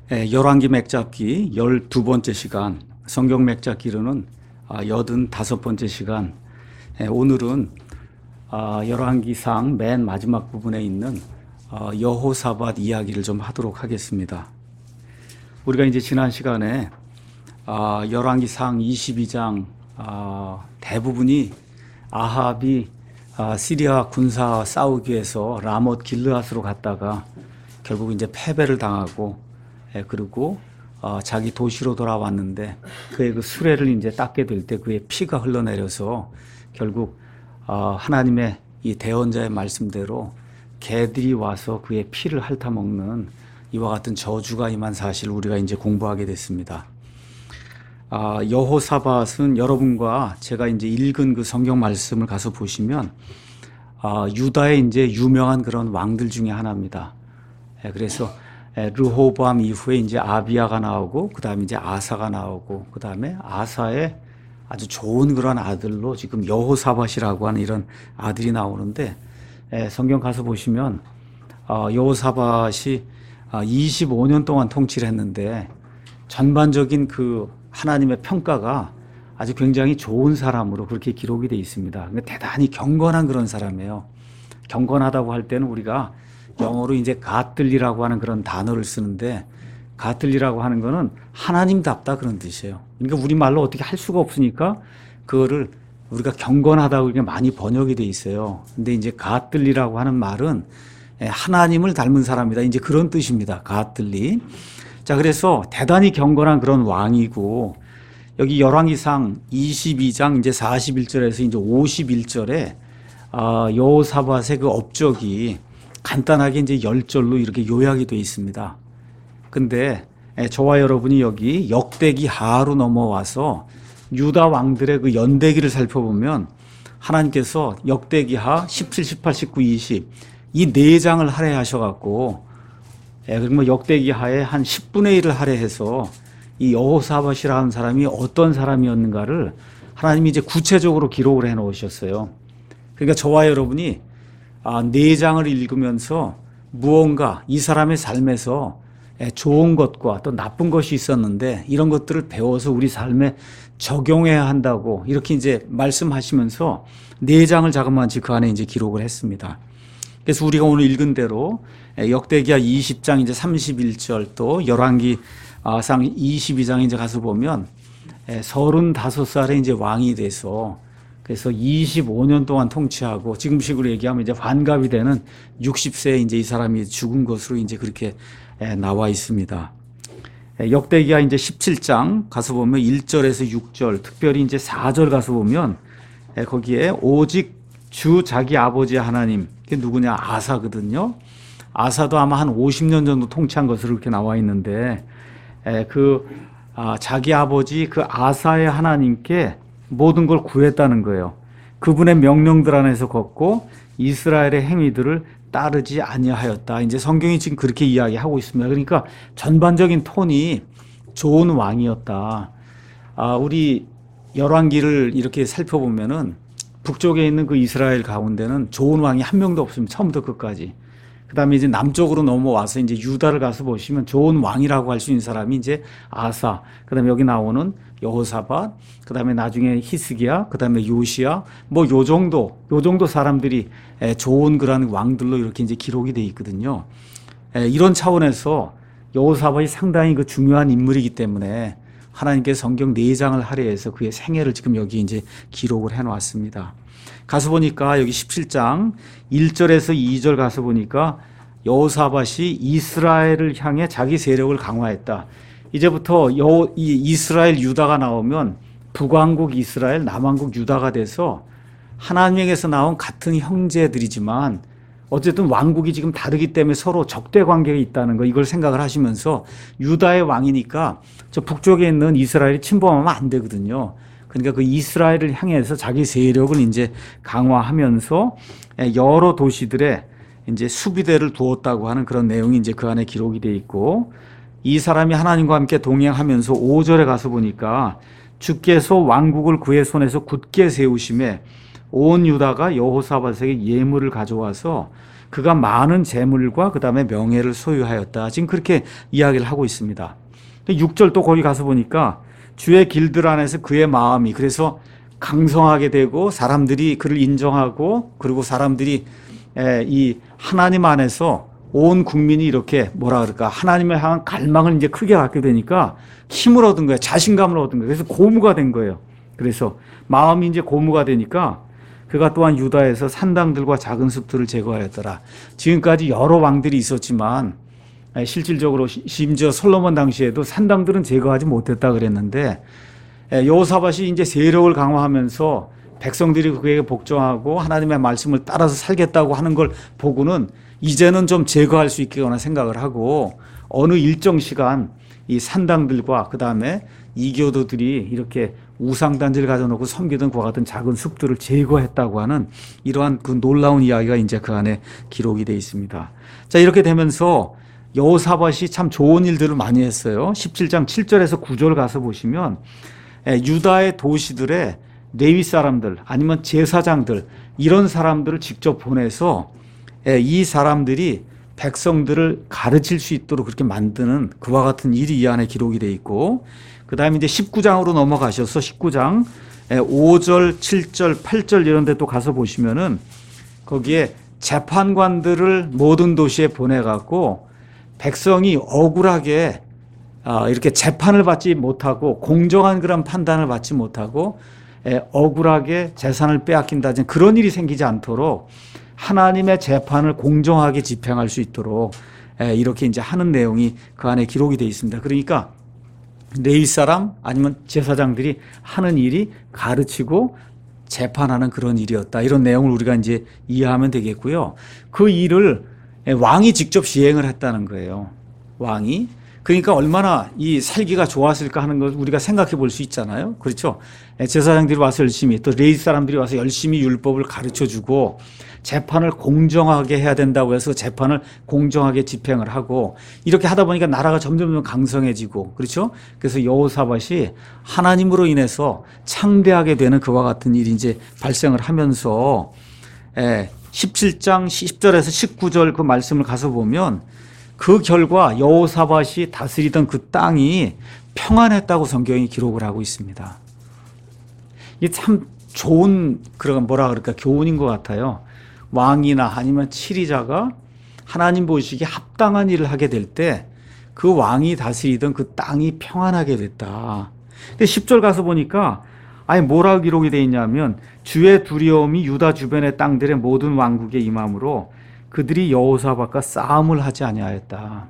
열왕기 맥잡기 12번째 시간, 성경 맥잡기로는 85번째 시간. 오늘은 열왕기상 맨 마지막 부분에 있는 여호사밧 이야기를 좀 하도록 하겠습니다. 우리가 이제 지난 시간에 열왕기상 22장 대부분이 아합이 시리아 군사 싸우기 위해서 라못 길르앗으로 갔다가 결국 이제 패배를 당하고, 그리고 자기 도시로 돌아왔는데 그의 그 수레를 이제 닦게 될 때 그의 피가 흘러내려서 결국 하나님의 이 대언자의 말씀대로 개들이 와서 그의 피를 핥아먹는 이와 같은 저주가 임한 사실을 우리가 이제 공부하게 됐습니다. 여호사밧은 여러분과 제가 이제 읽은 그 성경 말씀을 가서 보시면 유다의 이제 유명한 그런 왕들 중에 하나입니다. 그래서 르호보암 이후에 이제 아비야가 나오고, 그 다음에 이제 아사가 나오고, 그 다음에 아사의 아주 좋은 그런 아들로 지금 여호사밧이라고 하는 이런 아들이 나오는데, 성경 가서 보시면 여호사밧이 25년 동안 통치를 했는데 전반적인 그 하나님의 평가가 아주 굉장히 좋은 사람으로 그렇게 기록이 되어 있습니다. 대단히 경건한 그런 사람이에요. 경건하다고 할 때는 우리가 영어로 이제 갓들리라고 하는 그런 단어를 쓰는데, 갓들리라고 하는 거는 하나님답다 그런 뜻이에요. 그러니까 우리말로 어떻게 할 수가 없으니까 그거를 우리가 경건하다고 이렇게 많이 번역이 돼 있어요. 근데 이제 갓들리라고 하는 말은 하나님을 닮은 사람이다, 이제 그런 뜻입니다. 갓들리. 자, 그래서 대단히 경건한 그런 왕이고, 여기 열왕기상 22장 이제 41절에서 이제 51절에 여호사밧의 그 업적이 간단하게 이제 10절로 이렇게 요약이 되어 있습니다. 근데 저와 여러분이 여기 역대기 하로 넘어와서 유다 왕들의 그 연대기를 살펴보면 하나님께서 역대기 하 17, 18, 19, 20 이 4장을 할애하셔갖고, 그러면 역대기 하에 한 10분의 1을 할애해서 이 여호사밧이라는 사람이 어떤 사람이었는가를 하나님이 이제 구체적으로 기록을 해 놓으셨어요. 그러니까 저와 여러분이 4장을 읽으면서 무언가 이 사람의 삶에서 좋은 것과 또 나쁜 것이 있었는데 이런 것들을 배워서 우리 삶에 적용해야 한다고 이렇게 이제 말씀하시면서 4장을 자그마치 그 안에 이제 기록을 했습니다. 그래서 우리가 오늘 읽은 대로 역대기하 20장 이제 31절, 또 열왕기상 22장 이제 가서 보면 35살에 이제 왕이 돼서, 그래서 25년 동안 통치하고 지금식으로 얘기하면 이제 환갑이 되는 60세에 이제 이 사람이 죽은 것으로 이제 그렇게 나와 있습니다. 역대기하 이제 17장 가서 보면 1절에서 6절, 특별히 이제 4절 가서 보면 거기에 오직 주 자기 아버지 하나님, 그게 누구냐? 아사거든요. 아사도 아마 한 50년 정도 통치한 것으로 이렇게 나와 있는데, 자기 아버지 그 아사의 하나님께 모든 걸 구했다는 거예요. 그분의 명령들 안에서 걷고 이스라엘의 행위들을 따르지 아니하였다. 이제 성경이 지금 그렇게 이야기하고 있습니다. 그러니까 전반적인 톤이 좋은 왕이었다. 우리 열왕기를 이렇게 살펴보면은 북쪽에 있는 그 이스라엘 가운데는 좋은 왕이 한 명도 없습니다. 처음부터 끝까지. 그 다음에 이제 남쪽으로 넘어와서 이제 유다를 가서 보시면 좋은 왕이라고 할 수 있는 사람이 이제 아사, 그 다음에 여기 나오는 여호사밧, 그 다음에 나중에 히스기야, 그 다음에 요시야, 뭐 요 정도 사람들이 좋은 그런 왕들로 이렇게 이제 기록이 돼 있거든요. 이런 차원에서 여호사밧이 상당히 그 중요한 인물이기 때문에 하나님께서 성경 4장을 할애해서 그의 생애를 지금 여기 이제 기록을 해 놓았습니다. 가서 보니까 여기 17장 1절에서 2절 가서 보니까 여호사밧이 이스라엘을 향해 자기 세력을 강화했다. 이제부터 이 이스라엘 유다가 나오면 북왕국 이스라엘, 남왕국 유다가 돼서 하나님에게서 나온 같은 형제들이지만 어쨌든 왕국이 지금 다르기 때문에 서로 적대 관계가 있다는 거, 이걸 생각을 하시면서 유다의 왕이니까 저 북쪽에 있는 이스라엘이 침범하면 안 되거든요. 그러니까 그 이스라엘을 향해서 자기 세력을 이제 강화하면서 여러 도시들에 이제 수비대를 두었다고 하는 그런 내용이 이제 그 안에 기록이 돼 있고, 이 사람이 하나님과 함께 동행하면서 5절에 가서 보니까 주께서 왕국을 그의 손에서 굳게 세우심에 온 유다가 여호사밧에게 예물을 가져와서 그가 많은 재물과 그 다음에 명예를 소유하였다. 지금 그렇게 이야기를 하고 있습니다. 6절 또 거기 가서 보니까 주의 길들 안에서 그의 마음이 그래서 강성하게 되고 사람들이 그를 인정하고 그리고 사람들이 이 하나님 안에서 온 국민이 이렇게 뭐라 그럴까 하나님을 향한 갈망을 이제 크게 갖게 되니까 힘을 얻은 거예요. 자신감을 얻은 거예요. 그래서 고무가 된 거예요. 그래서 마음이 이제 고무가 되니까 그가 또한 유다에서 산당들과 작은 숲들을 제거하였더라. 지금까지 여러 왕들이 있었지만 실질적으로 심지어 솔로몬 당시에도 산당들은 제거하지 못했다 그랬는데 여호사밧이 이제 세력을 강화하면서 백성들이 그에게 복종하고 하나님의 말씀을 따라서 살겠다고 하는 걸 보고는 이제는 좀 제거할 수 있겠거나 생각을 하고 어느 일정 시간 이 산당들과 그 다음에 이교도들이 이렇게 우상단지를 가져놓고 섬기던 그와 같은 작은 숲들을 제거했다고 하는 이러한 그 놀라운 이야기가 이제 그 안에 기록이 되어 있습니다. 자, 이렇게 되면서 여호사밧이 참 좋은 일들을 많이 했어요. 17장 7절에서 9절 가서 보시면 유다의 도시들의 레위 사람들 아니면 제사장들 이런 사람들을 직접 보내서 이 사람들이 백성들을 가르칠 수 있도록 그렇게 만드는 그와 같은 일이 이 안에 기록이 되어 있고 그 다음에 이제 19장으로 넘어가셔서 19장 5절, 7절, 8절 이런 데 또 가서 보시면은 거기에 재판관들을 모든 도시에 보내갖고 백성이 억울하게 이렇게 재판을 받지 못하고 공정한 그런 판단을 받지 못하고 억울하게 재산을 빼앗긴다든지 그런 일이 생기지 않도록 하나님의 재판을 공정하게 집행할 수 있도록 이렇게 이제 하는 내용이 그 안에 기록이 되어 있습니다. 그러니까 레위 사람 아니면 제사장들이 하는 일이 가르치고 재판하는 그런 일이었다. 이런 내용을 우리가 이제 이해하면 되겠고요. 그 일을 왕이 직접 시행을 했다는 거예요. 왕이. 그러니까 얼마나 이 살기가 좋았을까 하는 걸 우리가 생각해 볼 수 있잖아요. 그렇죠. 제사장들이 와서 열심히 또 레위 사람들이 와서 열심히 율법을 가르쳐 주고 재판을 공정하게 해야 된다고 해서 재판을 공정하게 집행을 하고 이렇게 하다 보니까 나라가 점점 강성해지고 그렇죠. 그래서 여호사밧이 하나님으로 인해서 창대하게 되는 그와 같은 일이 이제 발생을 하면서 17장 10절에서 19절 그 말씀을 가서 보면 그 결과 여호사밧이 다스리던 그 땅이 평안했다고 성경이 기록을 하고 있습니다. 이게 참 좋은 그런 뭐라 그럴까 교훈인 것 같아요. 왕이나 아니면 치리자가 하나님 보시기에 합당한 일을 하게 될 때 그 왕이 다스리던 그 땅이 평안하게 됐다. 근데 10절 가서 보니까 아니 뭐라고 기록이 되어 있냐면 주의 두려움이 유다 주변의 땅들의 모든 왕국에 임함으로 그들이 여호사밧과 싸움을 하지 아니하였다.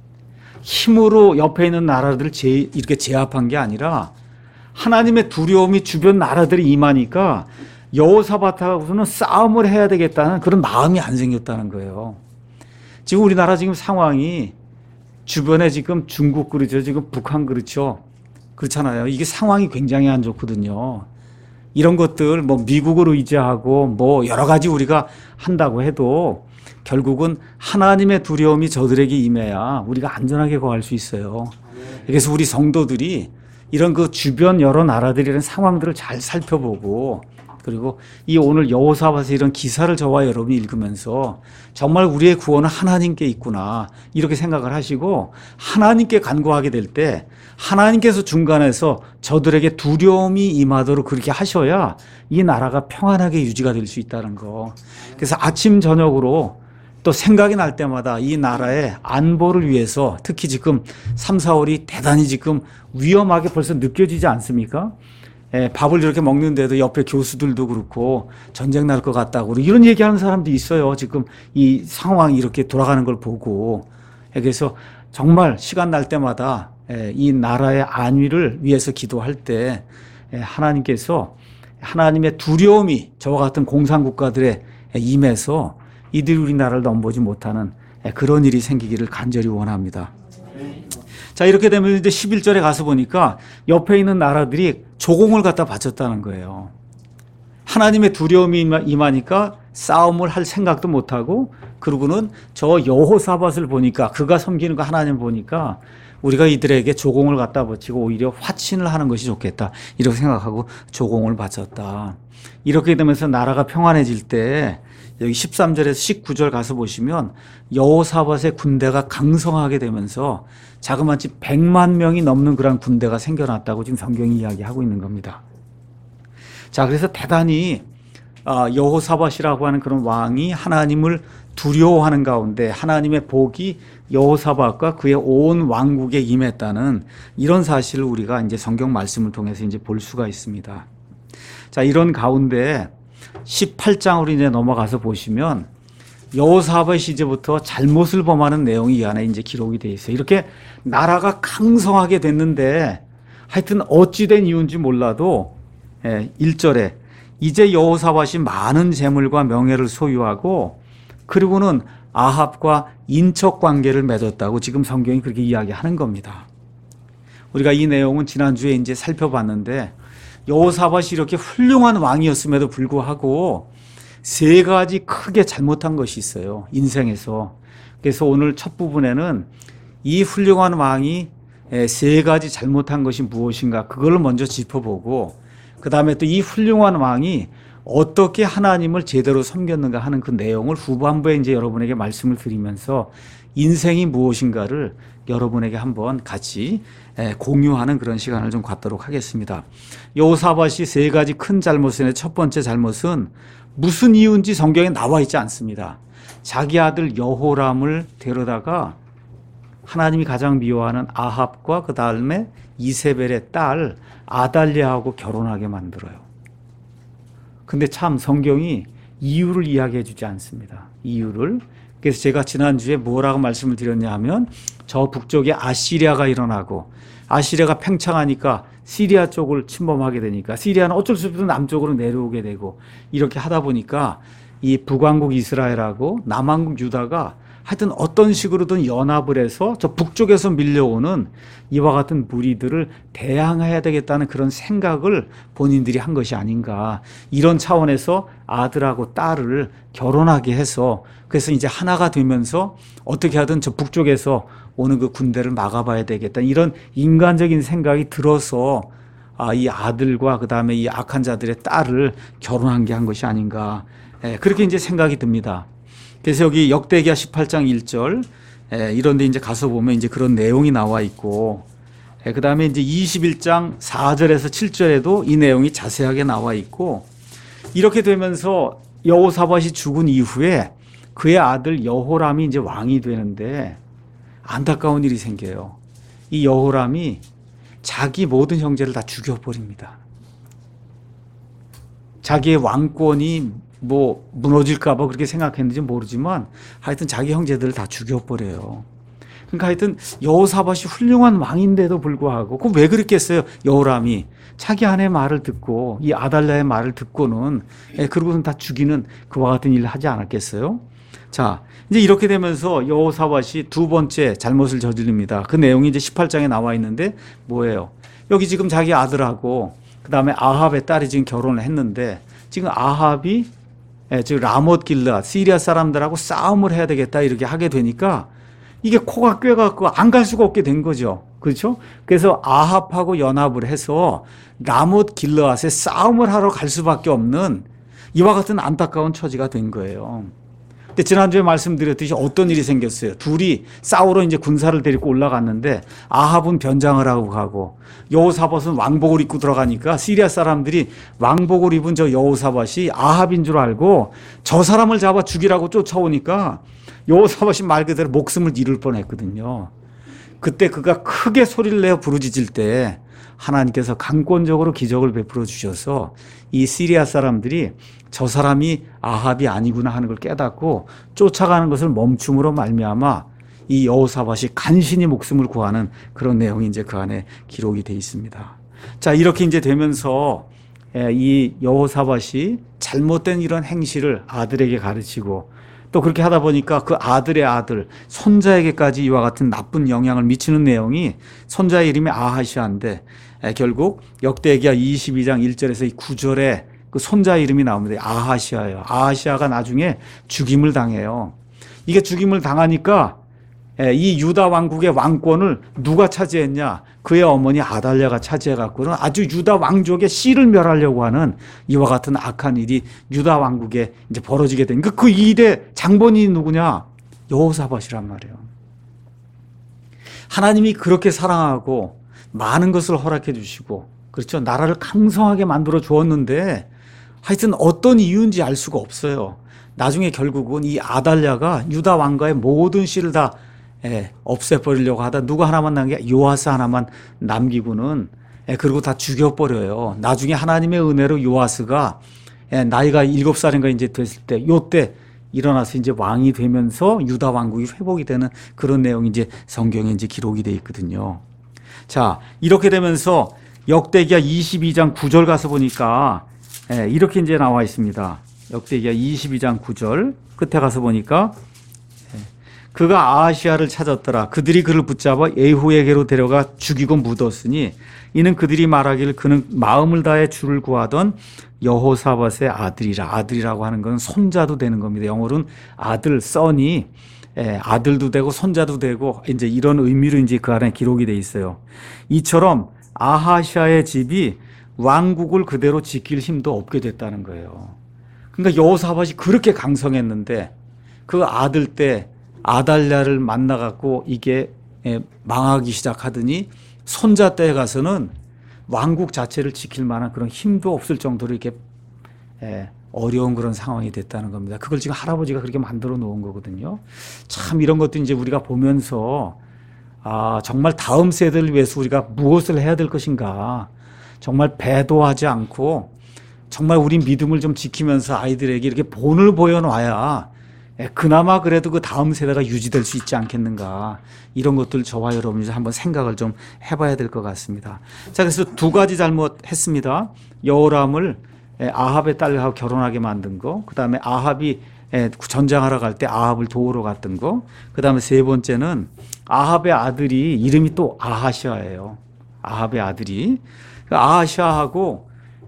힘으로 옆에 있는 나라들을 이렇게 제압한 게 아니라 하나님의 두려움이 주변 나라들이 임하니까 여호사밧하고서는 싸움을 해야 되겠다는 그런 마음이 안 생겼다는 거예요. 지금 우리나라 지금 상황이 주변에 지금 중국 그렇죠. 지금 북한 그렇죠. 그렇잖아요. 이게 상황이 굉장히 안 좋거든요. 이런 것들 뭐 미국을 의지하고 뭐 여러 가지 우리가 한다고 해도 결국은 하나님의 두려움이 저들에게 임해야 우리가 안전하게 거할 수 있어요. 그래서 우리 성도들이 이런 그 주변 여러 나라들이라는 상황들을 잘 살펴보고 그리고 이 오늘 여호사밧의 이런 기사를 저와 여러분이 읽으면서 정말 우리의 구원은 하나님께 있구나 이렇게 생각을 하시고 하나님께 간구하게 될 때 하나님께서 중간에서 저들에게 두려움이 임하도록 그렇게 하셔야 이 나라가 평안하게 유지가 될 수 있다는 거. 그래서 아침 저녁으로 또 생각이 날 때마다 이 나라의 안보를 위해서 특히 지금 3, 4월이 대단히 지금 위험하게 벌써 느껴지지 않습니까? 밥을 이렇게 먹는데도 옆에 교수들도 그렇고 전쟁 날 것 같다고 이런 얘기하는 사람도 있어요. 지금 이 상황이 이렇게 돌아가는 걸 보고. 그래서 정말 시간 날 때마다 이 나라의 안위를 위해서 기도할 때 하나님께서 하나님의 두려움이 저와 같은 공산국가들에 임해서 이들이 우리나라를 넘보지 못하는 그런 일이 생기기를 간절히 원합니다. 자, 이렇게 되면 이제 11절에 가서 보니까 옆에 있는 나라들이 조공을 갖다 바쳤다는 거예요. 하나님의 두려움이 임하니까 싸움을 할 생각도 못하고 그러고는 저 여호사밧을 보니까 그가 섬기는 거 하나님 보니까 우리가 이들에게 조공을 갖다 바치고 오히려 화친을 하는 것이 좋겠다 이렇게 생각하고 조공을 바쳤다. 이렇게 되면서 나라가 평안해질 때 여기 13절에서 19절 가서 보시면 여호사밧의 군대가 강성하게 되면서 자그마치 100만 명이 넘는 그런 군대가 생겨났다고 지금 성경이 이야기하고 있는 겁니다. 자, 그래서 대단히 여호사밧이라고 하는 그런 왕이 하나님을 두려워하는 가운데 하나님의 복이 여호사밧과 그의 온 왕국에 임했다는 이런 사실을 우리가 이제 성경 말씀을 통해서 이제 볼 수가 있습니다. 자, 이런 가운데 18장으로 이제 넘어가서 보시면 여호사밧이 이제부터 잘못을 범하는 내용이 이 안에 이제 기록이 되어 있어요. 이렇게 나라가 강성하게 됐는데 하여튼 어찌된 이유인지 몰라도 1절에 이제 여호사밧이 많은 재물과 명예를 소유하고 그리고는 아합과 인척 관계를 맺었다고 지금 성경이 그렇게 이야기하는 겁니다. 우리가 이 내용은 지난주에 이제 살펴봤는데 여호사밧이 이렇게 훌륭한 왕이었음에도 불구하고 세 가지 크게 잘못한 것이 있어요. 인생에서. 그래서 오늘 첫 부분에는 이 훌륭한 왕이 세 가지 잘못한 것이 무엇인가 그걸 먼저 짚어보고 그 다음에 또 이 훌륭한 왕이 어떻게 하나님을 제대로 섬겼는가 하는 그 내용을 후반부에 이제 여러분에게 말씀을 드리면서 인생이 무엇인가를 여러분에게 한번 같이 공유하는 그런 시간을 좀 갖도록 하겠습니다. 여호사밧이 세 가지 큰 잘못의 첫 번째 잘못은 무슨 이유인지 성경에 나와 있지 않습니다. 자기 아들 여호람을 데려다가 하나님이 가장 미워하는 아합과 그 다음에 이세벨의 딸 아달랴하고 결혼하게 만들어요. 근데 참 성경이 이유를 이야기해 주지 않습니다. 이유를. 그래서 제가 지난주에 뭐라고 말씀을 드렸냐 하면 저 북쪽에 아시리아가 일어나고 아시리아가 팽창하니까 시리아 쪽을 침범하게 되니까 시리아는 어쩔 수 없이 남쪽으로 내려오게 되고 이렇게 하다 보니까 이 북왕국 이스라엘하고 남왕국 유다가 하여튼 어떤 식으로든 연합을 해서 저 북쪽에서 밀려오는 이와 같은 무리들을 대항해야 되겠다는 그런 생각을 본인들이 한 것이 아닌가. 이런 차원에서 아들하고 딸을 결혼하게 해서 그래서 이제 하나가 되면서 어떻게 하든 저 북쪽에서 오는 그 군대를 막아봐야 되겠다. 이런 인간적인 생각이 들어서 이 아들과 그 다음에 이 악한 자들의 딸을 결혼한 게 한 것이 아닌가. 그렇게 이제 생각이 듭니다. 그래서 여기 역대기야 18장 1절 이런 데 이제 가서 보면 이제 그런 내용이 나와 있고 그 다음에 이제 21장 4절에서 7절에도 이 내용이 자세하게 나와 있고 이렇게 되면서 여호사밧이 죽은 이후에 그의 아들 여호람이 이제 왕이 되는데 안타까운 일이 생겨요. 이 여호람이 자기 모든 형제를 다 죽여버립니다. 자기의 왕권이 뭐 무너질까 봐 그렇게 생각했는지 모르지만 하여튼 자기 형제들을 다 죽여버려요. 그러니까 하여튼 여호사밧이 훌륭한 왕인데도 불구하고 그 왜 그랬겠어요? 여호람이 자기 아내의 말을 듣고 이 아달랴의 말을 듣고는 그러고는 다 죽이는 그와 같은 일을 하지 않았겠어요? 자, 이제 이렇게 되면서 여호사밧이 두 번째 잘못을 저지릅니다. 그 내용이 이제 18장에 나와 있는데 뭐예요? 여기 지금 자기 아들하고 그 다음에 아합의 딸이 지금 결혼을 했는데 지금 아합이 즉 라못 길르앗 시리아 사람들하고 싸움을 해야 되겠다 이렇게 하게 되니까 이게 코가 꿰갖고 안 갈 수가 없게 된 거죠. 그렇죠? 그래서 아합하고 연합을 해서 라못 길르앗에 싸움을 하러 갈 수밖에 없는 이와 같은 안타까운 처지가 된 거예요. 근데 지난주에 말씀드렸듯이 어떤 일이 생겼어요. 둘이 싸우러 이제 군사를 데리고 올라갔는데 아합은 변장을 하고 가고 여호사밧은 왕복을 입고 들어가니까 시리아 사람들이 왕복을 입은 저 여호사밧이 아합인 줄 알고 저 사람을 잡아 죽이라고 쫓아오니까 여호사밧이 말 그대로 목숨을 잃을 뻔했거든요. 그때 그가 크게 소리를 내어 부르짖을 때 하나님께서 강권적으로 기적을 베풀어 주셔서 이 시리아 사람들이 저 사람이 아합이 아니구나 하는 걸 깨닫고 쫓아가는 것을 멈춤으로 말미암아 이 여호사밧이 간신히 목숨을 구하는 그런 내용이 이제 그 안에 기록이 돼 있습니다. 자, 이렇게 이제 되면서 이 여호사밧이 잘못된 이런 행실을 아들에게 가르치고 또 그렇게 하다 보니까 그 아들의 아들 손자에게까지 이와 같은 나쁜 영향을 미치는 내용이 손자의 이름이 아하시아인데 결국 역대기야 22장 1절에서 이 9절에 그 손자 이름이 나옵니다. 아하시아예요. 아하시아가 나중에 죽임을 당해요. 이게 죽임을 당하니까 이 유다 왕국의 왕권을 누가 차지했냐? 그의 어머니 아달랴가 차지해갖고는 아주 유다 왕족의 씨를 멸하려고 하는 이와 같은 악한 일이 유다 왕국에 이제 벌어지게 된 그 일의 장본인이 누구냐? 여호사밧이란 말이에요. 하나님이 그렇게 사랑하고 많은 것을 허락해 주시고, 그렇죠. 나라를 강성하게 만들어 주었는데 하여튼 어떤 이유인지 알 수가 없어요. 나중에 결국은 이 아달랴가 유다 왕가의 모든 씨를 다 없애버리려고 하다 누구 하나만 남게 요아스 하나만 남기고는 그리고 다 죽여버려요. 나중에 하나님의 은혜로 요아스가 나이가 7살인가 이제 됐을 때 요때 일어나서 이제 왕이 되면서 유다 왕국이 회복이 되는 그런 내용이 이제 성경에 이제 기록이 돼 있거든요. 자, 이렇게 되면서 역대기야 22장 9절 가서 보니까 이렇게 이제 나와 있습니다. 역대기야 22장 9절 끝에 가서 보니까 그가 아하시아를 찾았더라. 그들이 그를 붙잡아 예후에게로 데려가 죽이고 묻었으니 이는 그들이 말하기를 그는 마음을 다해 주를 구하던 여호사밧의 아들이라. 아들이라고 하는 건 손자도 되는 겁니다. 영어로는 아들, son이 아들도 되고 손자도 되고 이제 이런 의미로 이제 그 안에 기록이 돼 있어요. 이처럼 아하시아의 집이 왕국을 그대로 지킬 힘도 없게 됐다는 거예요. 그러니까 여호사밧이 그렇게 강성했는데 그 아들 때 아달랴를 만나갖고 이게 망하기 시작하더니 손자 때에 가서는 왕국 자체를 지킬 만한 그런 힘도 없을 정도로 이렇게 어려운 그런 상황이 됐다는 겁니다. 그걸 지금 할아버지가 그렇게 만들어 놓은 거거든요. 참 이런 것도 이제 우리가 보면서 정말 다음 세대를 위해서 우리가 무엇을 해야 될 것인가. 정말 배도하지 않고 정말 우리 믿음을 좀 지키면서 아이들에게 이렇게 본을 보여놔야 그나마 그래도 그 다음 세대가 유지될 수 있지 않겠는가. 이런 것들 저와 여러분이 한번 생각을 좀 해봐야 될 것 같습니다. 자, 그래서 두 가지 잘못했습니다. 여호람을 아합의 딸하고 결혼하게 만든 거, 그 다음에 아합이 전쟁하러 갈 때 아합을 도우러 갔던 거, 그 다음에 세 번째는 아합의 아들이 이름이 또 아하시아예요. 아합의 아들이 아하시아하고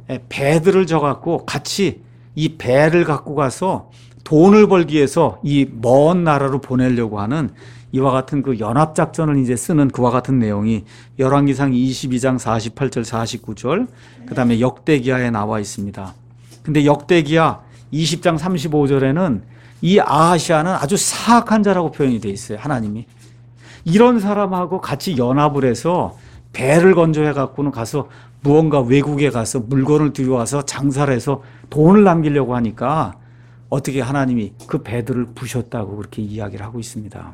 배들을 져갖고 같이 이 배를 갖고 가서 돈을 벌기 위해서 이 먼 나라로 보내려고 하는 이와 같은 그 연합작전을 이제 쓰는 그와 같은 내용이 열왕기상 22장 48절 49절 그 다음에 역대기야에 나와 있습니다. 근데 역대기야 20장 35절에는 이 아하시아는 아주 사악한 자라고 표현이 돼 있어요. 하나님이. 이런 사람하고 같이 연합을 해서 배를 건조해 갖고는 가서 무언가 외국에 가서 물건을 들여와서 장사를 해서 돈을 남기려고 하니까 어떻게 하나님이 그 배들을 부셨다고 그렇게 이야기를 하고 있습니다.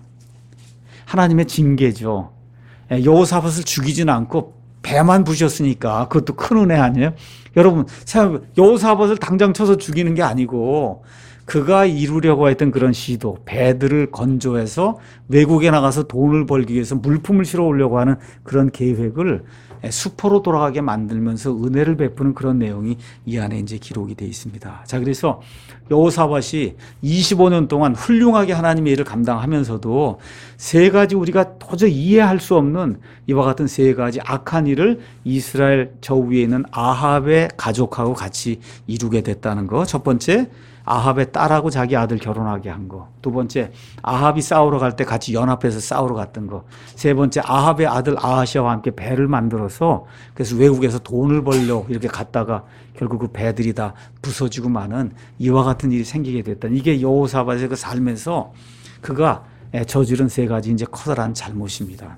하나님의 징계죠. 여호사밧을 죽이지는 않고 배만 부셨으니까 그것도 큰 은혜 아니에요? 여러분 여호사밧을 당장 쳐서 죽이는 게 아니고 그가 이루려고 했던 그런 시도, 배들을 건조해서 외국에 나가서 돈을 벌기 위해서 물품을 실어 오려고 하는 그런 계획을 수포로 돌아가게 만들면서 은혜를 베푸는 그런 내용이 이 안에 이제 기록이 되어 있습니다. 자, 그래서 여호사밧이 25년 동안 훌륭하게 하나님의 일을 감당하면서도 세 가지 우리가 도저히 이해할 수 없는 이와 같은 세 가지 악한 일을 이스라엘 저 위에 있는 아합의 가족하고 같이 이루게 됐다는 거. 첫 번째, 아합의 딸하고 자기 아들 결혼하게 한 거. 두 번째, 아합이 싸우러 갈 때 같이 연합해서 싸우러 갔던 거. 세 번째, 아합의 아들 아하시아와 함께 배를 만들어서 그래서 외국에서 돈을 벌려 이렇게 갔다가 결국 그 배들이 다 부서지고 마는 이와 같은 일이 생기게 됐다. 이게 여호사밧의 그 삶에서 그가 저지른 세 가지 이제 커다란 잘못입니다.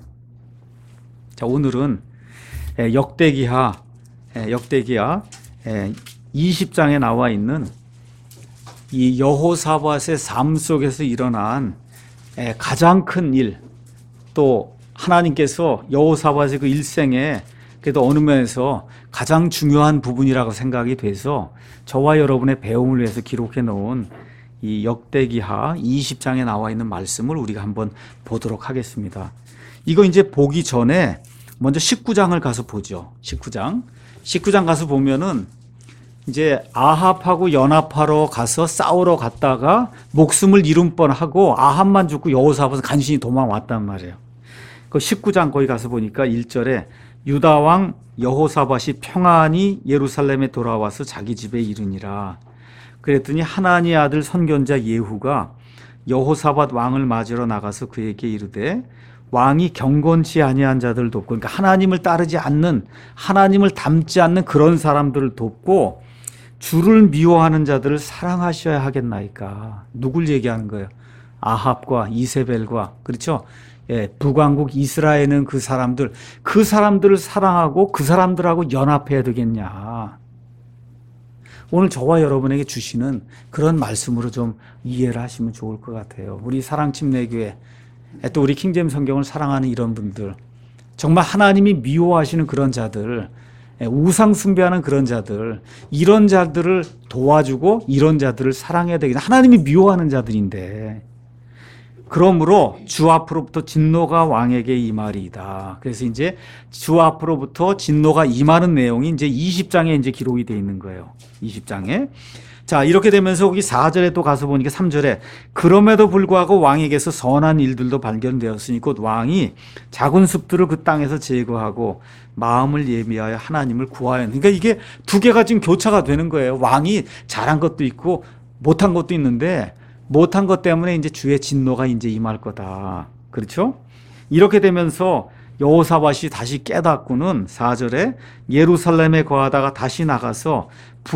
자, 오늘은 역대기야 20장에 나와 있는 이 여호사밧의 삶 속에서 일어난 가장 큰 일, 또 하나님께서 여호사밧의 그 일생에 그래도 어느 면에서 가장 중요한 부분이라고 생각이 돼서 저와 여러분의 배움을 위해서 기록해 놓은 이 역대기하 20장에 나와 있는 말씀을 우리가 한번 보도록 하겠습니다. 이거 이제 보기 전에 먼저 19장을 가서 보죠. 19장 가서 보면은 이제 아합하고 연합하러 가서 싸우러 갔다가 목숨을 잃은 뻔하고 아합만 죽고 여호사밧은 간신히 도망왔단 말이에요. 그 19장 거기 가서 보니까 1절에 유다 왕 여호사밧이 평안히 예루살렘에 돌아와서 자기 집에 이르니라. 그랬더니 하나니 아들 선견자 예후가 여호사밧 왕을 맞으러 나가서 그에게 이르되 왕이 경건치 아니한 자들을 돕고, 그러니까 하나님을 따르지 않는, 하나님을 닮지 않는 그런 사람들을 돕고 주를 미워하는 자들을 사랑하셔야 하겠나이까. 누굴 얘기하는 거예요? 아합과 이세벨과, 그렇죠? 예, 북왕국 이스라엘은 그 사람들을 사랑하고 그 사람들하고 연합해야 되겠냐. 오늘 저와 여러분에게 주시는 그런 말씀으로 좀 이해를 하시면 좋을 것 같아요. 우리 사랑침례교회, 또 우리 킹제임 성경을 사랑하는 이런 분들, 정말 하나님이 미워하시는 그런 자들, 우상 숭배하는 그런 자들, 이런 자들을 도와주고 이런 자들을 사랑해야 되겠다. 하나님이 미워하는 자들인데, 그러므로 주 앞으로부터 진노가 왕에게 임하리이다. 그래서 이제 주 앞으로부터 진노가 임하는 내용이 이제 20장에 이제 기록이 되어 있는 거예요. 20장에. 자, 이렇게 되면서 거기 4절에 또 가서 보니까 3절에 그럼에도 불구하고 왕에게서 선한 일들도 발견되었으니 곧 왕이 작은 숲들을 그 땅에서 제거하고 마음을 예비하여 하나님을 구하여. 그러니까 이게 두 개가 지금 교차가 되는 거예요. 왕이 잘한 것도 있고 못한 것도 있는데 못한 것 때문에 이제 주의 진노가 이제 임할 거다. 그렇죠? 이렇게 되면서 여호사밧이 다시 깨닫고는 4절에 예루살렘에 거하다가 다시 나가서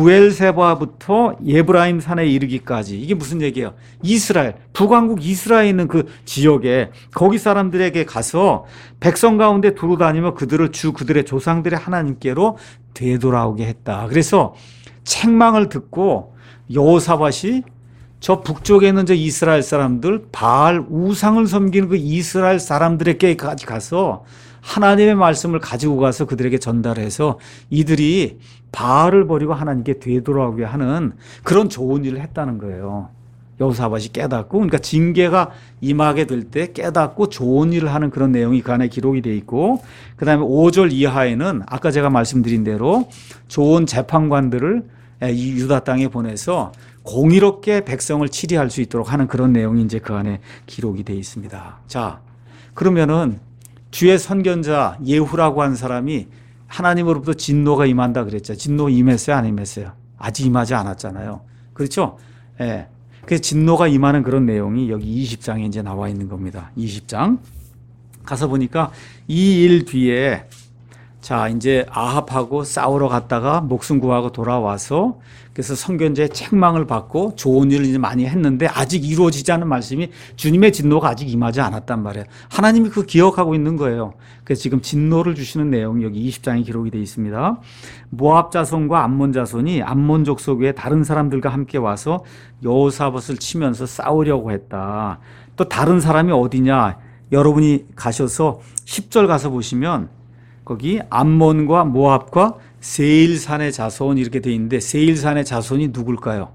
부엘세바부터 예브라임 산에 이르기까지. 이게 무슨 얘기예요? 이스라엘, 북왕국 이스라엘에 있는 그 지역에 거기 사람들에게 가서 백성 가운데 두루 다니며 그들을 그들의 조상들의 하나님께로 되돌아오게 했다. 그래서 책망을 듣고 여호사밧이 저 북쪽에 있는 저 이스라엘 사람들, 바알 우상을 섬기는 그 이스라엘 사람들에게까지 가서 하나님의 말씀을 가지고 가서 그들에게 전달해서 이들이 바알을 버리고 하나님께 되돌아오게 하는 그런 좋은 일을 했다는 거예요. 여호사밧이 깨닫고, 그러니까 징계가 임하게 될 때 깨닫고 좋은 일을 하는 그런 내용이 그 안에 기록이 되어 있고, 그 다음에 5절 이하에는 아까 제가 말씀드린 대로 좋은 재판관들을 이 유다 땅에 보내서 공의롭게 백성을 치리할 수 있도록 하는 그런 내용이 이제 그 안에 기록이 되어 있습니다. 자, 그러면은 주의 선견자 예후라고 한 사람이 하나님으로부터 진노가 임한다 그랬죠. 진노 임했어요? 안 임했어요? 아직 임하지 않았잖아요. 그렇죠? 예. 그래서 진노가 임하는 그런 내용이 여기 20장에 이제 나와 있는 겁니다. 20장. 가서 보니까 이 일 뒤에 자, 이제 아합하고 싸우러 갔다가 목숨 구하고 돌아와서 그래서 선견자의 책망을 받고 좋은 일을 이제 많이 했는데 아직 이루어지지 않은 말씀이 주님의 진노가 아직 임하지 않았단 말이에요. 하나님이 그 기억하고 있는 거예요. 그래서 지금 진노를 주시는 내용이 여기 20장에 기록이 되어 있습니다. 모압 자손과 암몬 자손이 암몬 족속 외에 다른 사람들과 함께 와서 여호사밧을 치면서 싸우려고 했다. 또 다른 사람이 어디냐? 여러분이 가셔서 10절 가서 보시면 거기 암몬과 모압과 세일산의 자손 이렇게 돼 있는데 세일산의 자손이 누굴까요?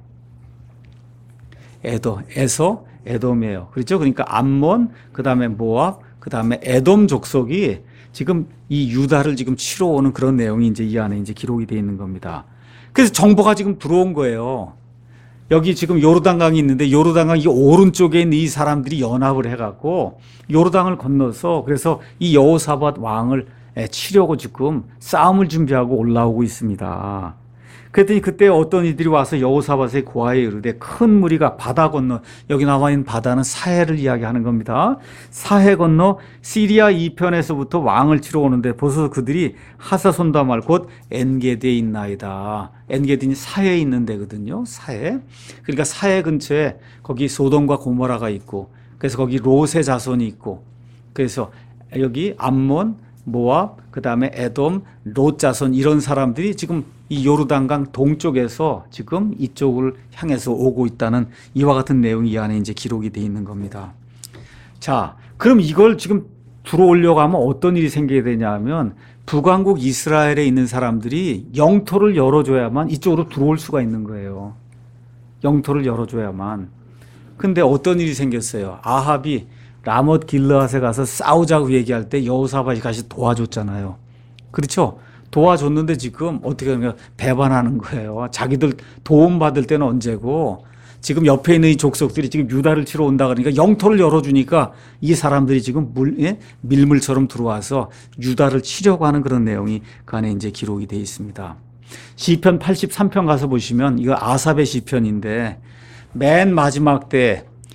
에돔이에요. 그렇죠? 그러니까 암몬, 그 다음에 모압, 그 다음에 에돔 족속이 지금 이 유다를 지금 치러 오는 그런 내용이 이제 이 안에 이제 기록이 돼 있는 겁니다. 그래서 정보가 지금 들어온 거예요. 여기 지금 요르단강이 있는데 요르단강 이 오른쪽에 있는 이 사람들이 연합을 해갖고 요르단을 건너서 그래서 이 여호사밧 왕을 치려고 지금 싸움을 준비하고 올라오고 있습니다. 그랬더니 그때 어떤 이들이 와서 여호사밧의 고하에 이르되 큰 무리가 바다 건너, 여기 나와 있는 바다는 사해를 이야기하는 겁니다. 사해 건너 시리아 이편에서부터 왕을 치러 오는데 벌써 그들이 하사손다말 곧 엔게디에 있나이다. 엔게디는 사해에 있는 데거든요. 사해. 그러니까 사해 근처에 거기 소돔과 고모라가 있고 그래서 거기 롯의 자손이 있고 그래서 여기 암몬, 모압, 그 다음에 에돔, 롯 자손 이런 사람들이 지금 이 요르단강 동쪽에서 지금 이쪽을 향해서 오고 있다는 이와 같은 내용이 이 안에 이제 기록이 돼 있는 겁니다. 자, 그럼 이걸 지금 들어오려고 하면 어떤 일이 생기게 되냐 하면 북왕국 이스라엘에 있는 사람들이 영토를 열어줘야만 이쪽으로 들어올 수가 있는 거예요. 영토를 열어줘야만. 근데 어떤 일이 생겼어요? 아합이 라못 길르앗에 가서 싸우자고 얘기할 때 여호사밧이 가서 도와줬잖아요. 그렇죠? 도와줬는데 지금 어떻게 하면 배반하는 거예요. 자기들 도움받을 때는 언제고 지금 옆에 있는 이 족속들이 지금 유다를 치러 온다 그러니까 영토를 열어주니까 이 사람들이 지금 밀물처럼 들어와서 유다를 치려고 하는 그런 내용이 그 안에 이제 기록이 되어 있습니다. 시편 83편 가서 보시면 이거 아삽의 시편인데 맨 마지막 때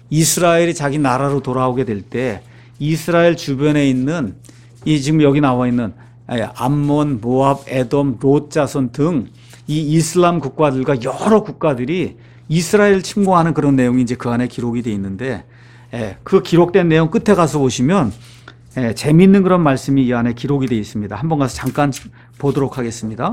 이스라엘이 자기 나라로 돌아오게 될 때 이스라엘 주변에 있는 이 지금 여기 나와 있는 암몬, 모압, 에돔, 롯 자손 등 이 이슬람 국가들과 여러 국가들이 이스라엘 침공하는 그런 내용이 이제 그 안에 기록이 돼 있는데 그 기록된 내용 끝에 가서 보시면 재미있는 그런 말씀이 이 안에 기록이 돼 있습니다. 한번 가서 잠깐 보도록 하겠습니다.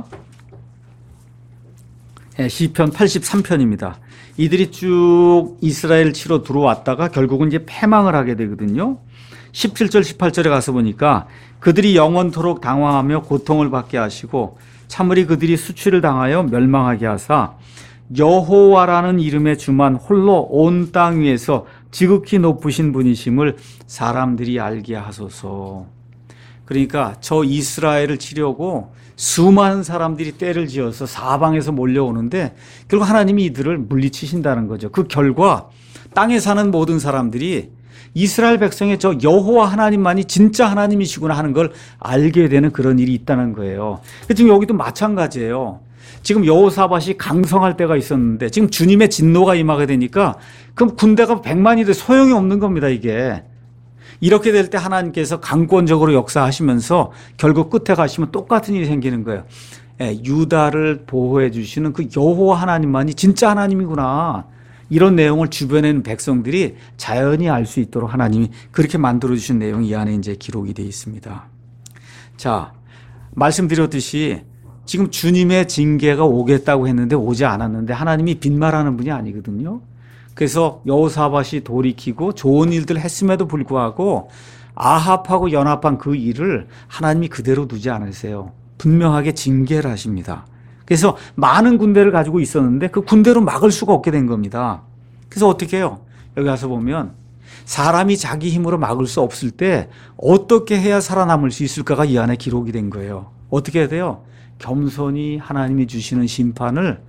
시편 83편입니다. 이들이 쭉 이스라엘 치러 들어왔다가 결국은 이제 패망을 하게 되거든요. 17절, 18절에 가서 보니까 그들이 영원토록 당황하며 고통을 받게 하시고 참으리 그들이 수치를 당하여 멸망하게 하사 여호와라는 이름의 주만 홀로 온 땅 위에서 지극히 높으신 분이심을 사람들이 알게 하소서. 그러니까 저 이스라엘을 치려고 수많은 사람들이 떼를 지어서 사방에서 몰려오는데 결국 하나님이 이들을 물리치신다는 거죠. 그 결과 땅에 사는 모든 사람들이 이스라엘 백성의 저 여호와 하나님만이 진짜 하나님이시구나 하는 걸 알게 되는 그런 일이 있다는 거예요. 지금 여기도 마찬가지예요. 지금 여호사밧이 강성할 때가 있었는데 지금 주님의 진노가 임하게 되니까 그럼 군대가 100만이 돼 소용이 없는 겁니다, 이게. 이렇게 될 때 하나님께서 강권적으로 역사하시면서 결국 끝에 가시면 똑같은 일이 생기는 거예요. 유다를 보호해 주시는 그 여호와 하나님만이 진짜 하나님이구나. 이런 내용을 주변에 있는 백성들이 자연히 알 수 있도록 하나님이 그렇게 만들어 주신 내용이 이 안에 이제 기록이 되어 있습니다. 자, 말씀드렸듯이 지금 주님의 징계가 오겠다고 했는데 오지 않았는데 하나님이 빈말하는 분이 아니거든요. 그래서 여호사밧이 돌이키고 좋은 일들 했음에도 불구하고 아합하고 연합한 그 일을 하나님이 그대로 두지 않으세요. 분명하게 징계를 하십니다. 그래서 많은 군대를 가지고 있었는데 그 군대로 막을 수가 없게 된 겁니다. 그래서 어떻게 해요? 여기 가서 보면 사람이 자기 힘으로 막을 수 없을 때 어떻게 해야 살아남을 수 있을까가 이 안에 기록이 된 거예요. 어떻게 해야 돼요? 겸손히 하나님이 주시는 심판을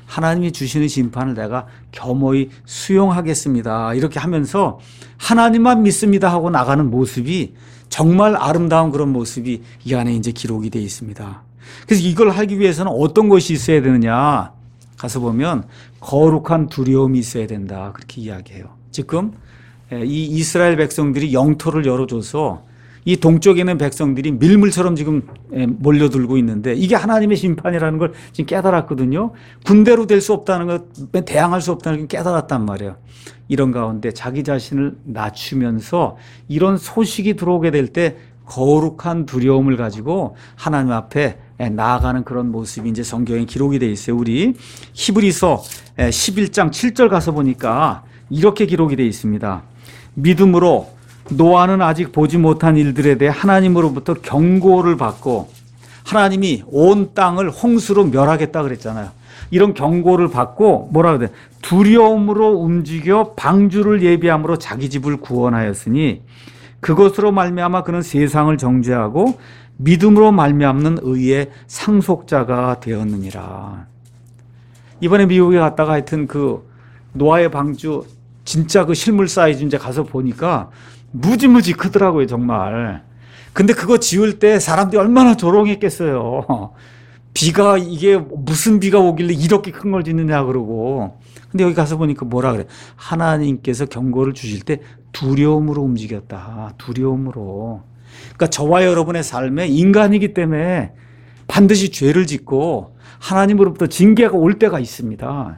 내가 겸허히 수용하겠습니다. 이렇게 하면서 하나님만 믿습니다 하고 나가는 모습이 정말 아름다운 그런 모습이 이 안에 이제 기록이 되어 있습니다. 그래서 이걸 하기 위해서는 어떤 것이 있어야 되느냐? 가서 보면 거룩한 두려움이 있어야 된다. 그렇게 이야기해요. 지금 이 이스라엘 백성들이 영토를 열어줘서 이 동쪽에 있는 백성들이 밀물처럼 지금 몰려들고 있는데 이게 하나님의 심판이라는 걸 지금 깨달았거든요. 군대로 될 수 없다는 것, 대항할 수 없다는 걸 깨달았단 말이에요. 이런 가운데 자기 자신을 낮추면서 이런 소식이 들어오게 될 때 거룩한 두려움을 가지고 하나님 앞에 나아가는 그런 모습이 이제 성경에 기록이 되어 있어요. 우리 히브리서 11장 7절 가서 보니까 이렇게 기록이 되어 있습니다. 믿음으로 노아는 아직 보지 못한 일들에 대해 하나님으로부터 경고를 받고 하나님이 온 땅을 홍수로 멸하겠다 그랬잖아요. 이런 경고를 받고 뭐라 그래? 두려움으로 움직여 방주를 예비함으로 자기 집을 구원하였으니 그것으로 말미암아 그는 세상을 정죄하고 믿음으로 말미암는 의의 상속자가 되었느니라. 이번에 미국에 갔다가 하여튼 그 노아의 방주 진짜 그 실물 사이즈 이제 가서 보니까 무지무지 크더라고요, 정말. 근데 그거 지을 때 사람들이 얼마나 조롱했겠어요. 비가 이게 무슨 비가 오길래 이렇게 큰 걸 짓느냐 그러고. 근데 여기 가서 보니까 뭐라 그래? 하나님께서 경고를 주실 때 두려움으로 움직였다. 두려움으로. 그러니까 저와 여러분의 삶에 인간이기 때문에 반드시 죄를 짓고 하나님으로부터 징계가 올 때가 있습니다.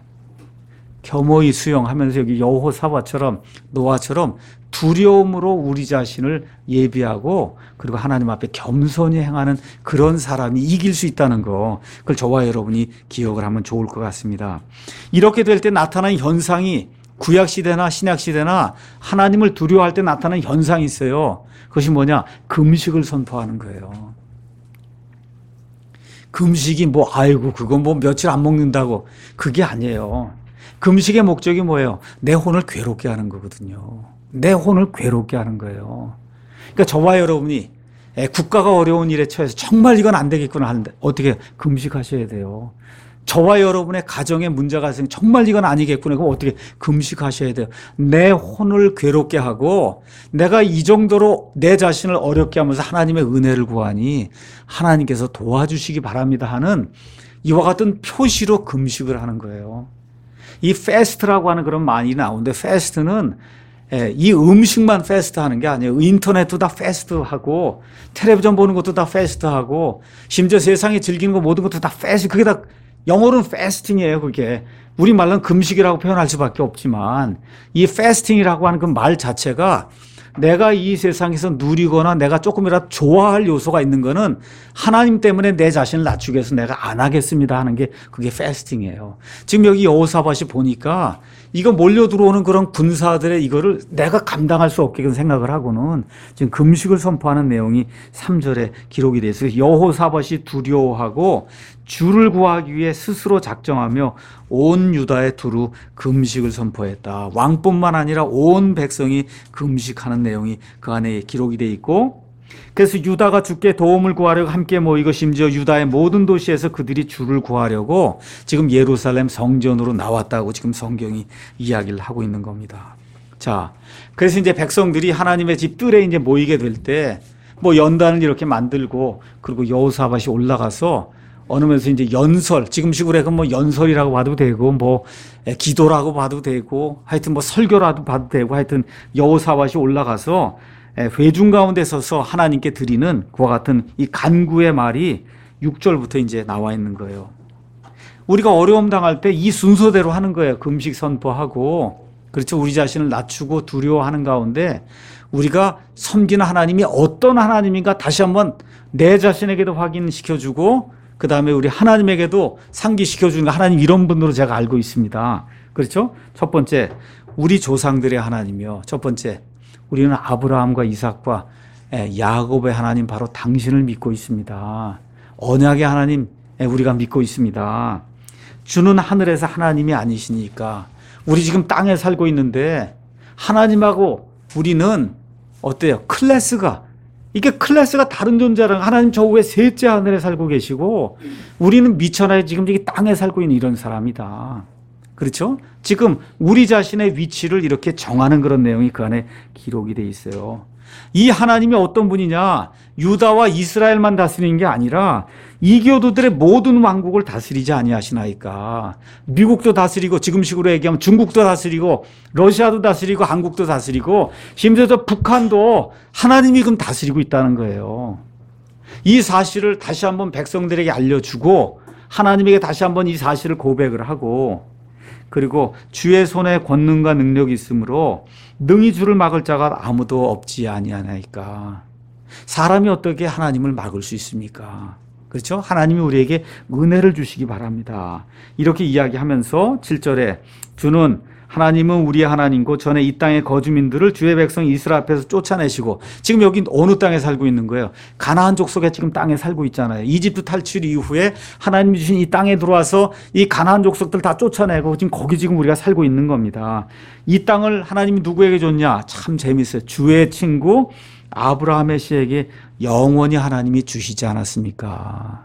겸허히 수용하면서 여기 여호사밧처럼 노아처럼 두려움으로 우리 자신을 예비하고 그리고 하나님 앞에 겸손히 행하는 그런 사람이 이길 수 있다는 거, 그걸 저와 여러분이 기억을 하면 좋을 것 같습니다. 이렇게 될 때 나타나는 현상이 구약시대나 신약시대나 하나님을 두려워할 때 나타나는 현상이 있어요. 그것이 뭐냐? 금식을 선포하는 거예요. 금식이 아이고 그건 며칠 안 먹는다고, 그게 아니에요. 금식의 목적이 뭐예요? 내 혼을 괴롭게 하는 거거든요. 내 혼을 괴롭게 하는 거예요. 그러니까 저와 여러분이 국가가 어려운 일에 처해서 정말 이건 안 되겠구나 하는데 어떻게 금식하셔야 돼요. 저와 여러분의 가정에 문제가 있으면 정말 이건 아니겠구나. 그럼 어떻게 금식하셔야 돼요. 내 혼을 괴롭게 하고 내가 이 정도로 내 자신을 어렵게 하면서 하나님의 은혜를 구하니 하나님께서 도와주시기 바랍니다 하는 이와 같은 표시로 금식을 하는 거예요. 이 패스트라고 하는 그런 말이 나오는데 패스트는 이 음식만 패스트하는 게 아니에요. 인터넷도 다 패스트하고 텔레비전 보는 것도 다 패스트하고 심지어 세상에 즐기는 거 모든 것도 다 패스트. 그게 다 영어로는 패스팅이에요. 그게 우리말로는 금식이라고 표현할 수밖에 없지만 이 패스팅이라고 하는 그 말 자체가 내가 이 세상에서 누리거나 내가 조금이라도 좋아할 요소가 있는 거는 하나님 때문에 내 자신을 낮추기 위해서 내가 안 하겠습니다 하는 게 그게 패스팅이에요. 지금 여기 여호사밧이 보니까 이거 몰려 들어오는 그런 군사들의 이거를 내가 감당할 수 없게 생각을 하고는 지금 금식을 선포하는 내용이 3절에 기록이 되어 있어요. 여호사밧이 두려워하고 주를 구하기 위해 스스로 작정하며 온 유다에 두루 금식을 선포했다. 왕뿐만 아니라 온 백성이 금식하는 내용이 그 안에 기록이 되어 있고, 그래서 유다가 주께 도움을 구하려고 함께 모이고 심지어 유다의 모든 도시에서 그들이 주를 구하려고 지금 예루살렘 성전으로 나왔다고 지금 성경이 이야기를 하고 있는 겁니다. 자, 그래서 이제 백성들이 하나님의 집 뜰에 이제 모이게 될 때 뭐 연단을 이렇게 만들고 그리고 여호사밧이 올라가서 어느 면에서 이제 연설, 지금식으로 해서 뭐 연설이라고 봐도 되고 뭐 기도라고 봐도 되고 하여튼 뭐 설교라도 봐도 되고 하여튼 여호사밧이 올라가서 회중 가운데 서서 하나님께 드리는 그와 같은 이 간구의 말이 6절부터 이제 나와 있는 거예요. 우리가 어려움 당할 때 이 순서대로 하는 거예요. 금식 선포하고, 그렇죠. 우리 자신을 낮추고 두려워하는 가운데 우리가 섬기는 하나님이 어떤 하나님인가 다시 한번 내 자신에게도 확인시켜주고 그 다음에 우리 하나님에게도 상기시켜주는 하나님 이런 분으로 제가 알고 있습니다. 그렇죠? 첫 번째, 우리 조상들의 하나님이요. 첫 번째, 우리는 아브라함과 이삭과 야곱의 하나님 바로 당신을 믿고 있습니다. 언약의 하나님 우리가 믿고 있습니다. 주는 하늘에서 하나님이 아니시니까 우리 지금 땅에 살고 있는데 하나님하고 우리는 어때요? 클래스가 다른 존재라는 하나님 저 위에 셋째 하늘에 살고 계시고 우리는 미천하에 지금 이 땅에 살고 있는 이런 사람이다. 그렇죠? 지금 우리 자신의 위치를 이렇게 정하는 그런 내용이 그 안에 기록이 돼 있어요. 이 하나님이 어떤 분이냐? 유다와 이스라엘만 다스리는 게 아니라 이교도들의 모든 왕국을 다스리지 아니하시나이까. 미국도 다스리고 지금식으로 얘기하면 중국도 다스리고 러시아도 다스리고 한국도 다스리고 심지어 저 북한도 하나님이 그럼 다스리고 있다는 거예요. 이 사실을 다시 한번 백성들에게 알려주고 하나님에게 다시 한번 이 사실을 고백을 하고 그리고 주의 손에 권능과 능력이 있으므로 능히 주를 막을 자가 아무도 없지 아니하나이까. 사람이 어떻게 하나님을 막을 수 있습니까? 그렇죠? 하나님이 우리에게 은혜를 주시기 바랍니다. 이렇게 이야기하면서 7절에 주는 하나님은 우리의 하나님고 전에 이 땅의 거주민들을 주의 백성 이스라엘 앞에서 쫓아내시고 지금 여기 어느 땅에 살고 있는 거예요? 가나안 족속에 지금 땅에 살고 있잖아요. 이집트 탈출 이후에 하나님이 주신 이 땅에 들어와서 이 가나안 족속들 다 쫓아내고 지금 거기 지금 우리가 살고 있는 겁니다. 이 땅을 하나님이 누구에게 줬냐? 참 재밌어요. 주의 친구 아브라함의 씨에게 영원히 하나님이 주시지 않았습니까?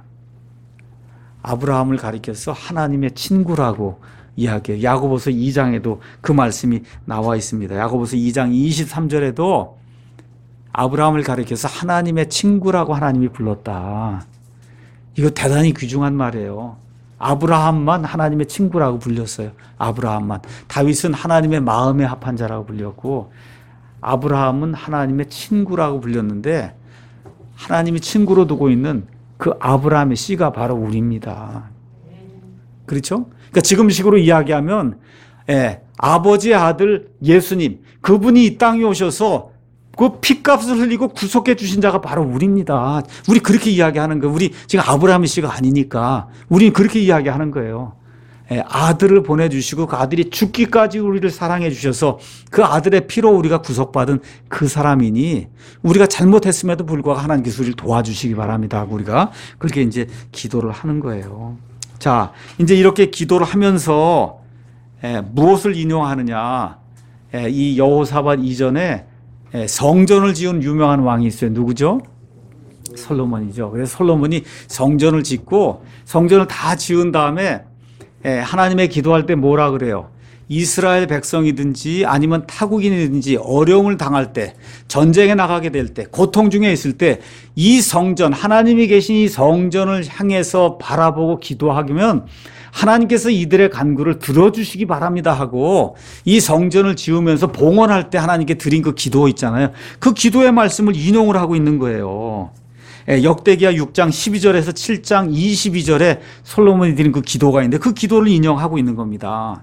아브라함을 가리켜서 하나님의 친구라고 이야기해요. 야고보서 2장에도 그 말씀이 나와 있습니다. 야고보서 2장 23절에도 아브라함을 가리켜서 하나님의 친구라고 하나님이 불렀다. 이거 대단히 귀중한 말이에요. 아브라함만 하나님의 친구라고 불렸어요. 아브라함만. 다윗은 하나님의 마음에 합한 자라고 불렸고 아브라함은 하나님의 친구라고 불렸는데 하나님이 친구로 두고 있는 그 아브라함의 씨가 바로 우리입니다. 그렇죠? 그러니까 지금식으로 이야기하면 아버지의 아들 예수님 그분이 이 땅에 오셔서 그 피값을 흘리고 구속해 주신 자가 바로 우리입니다. 우리 그렇게 이야기하는 거예요. 우리 지금 아브라함의 씨가 아니니까 우리는 그렇게 이야기하는 거예요. 아들을 보내주시고 그 아들이 죽기까지 우리를 사랑해 주셔서 그 아들의 피로 우리가 구속받은 그 사람이니 우리가 잘못했음에도 불구하고 하나님께서 우리를 도와주시기 바랍니다 하고 우리가 그렇게 이제 기도를 하는 거예요. 자, 이제 이렇게 기도를 하면서 무엇을 인용하느냐? 이 여호사밧 이전에 성전을 지은 유명한 왕이 있어요. 누구죠? 솔로몬이죠. 그래서 솔로몬이 성전을 짓고 성전을 다 지은 다음에 하나님의 기도할 때 뭐라 그래요? 이스라엘 백성이든지 아니면 타국인이든지 어려움을 당할 때, 전쟁에 나가게 될 때, 고통 중에 있을 때 이 성전, 하나님이 계신 이 성전을 향해서 바라보고 기도하면 하나님께서 이들의 간구를 들어주시기 바랍니다 하고, 이 성전을 지으면서 봉헌할 때 하나님께 드린 그 기도 있잖아요. 그 기도의 말씀을 인용을 하고 있는 거예요. 역대기하 6장 12절에서 7장 22절에 솔로몬이 드린 그 기도가 있는데 그 기도를 인용하고 있는 겁니다.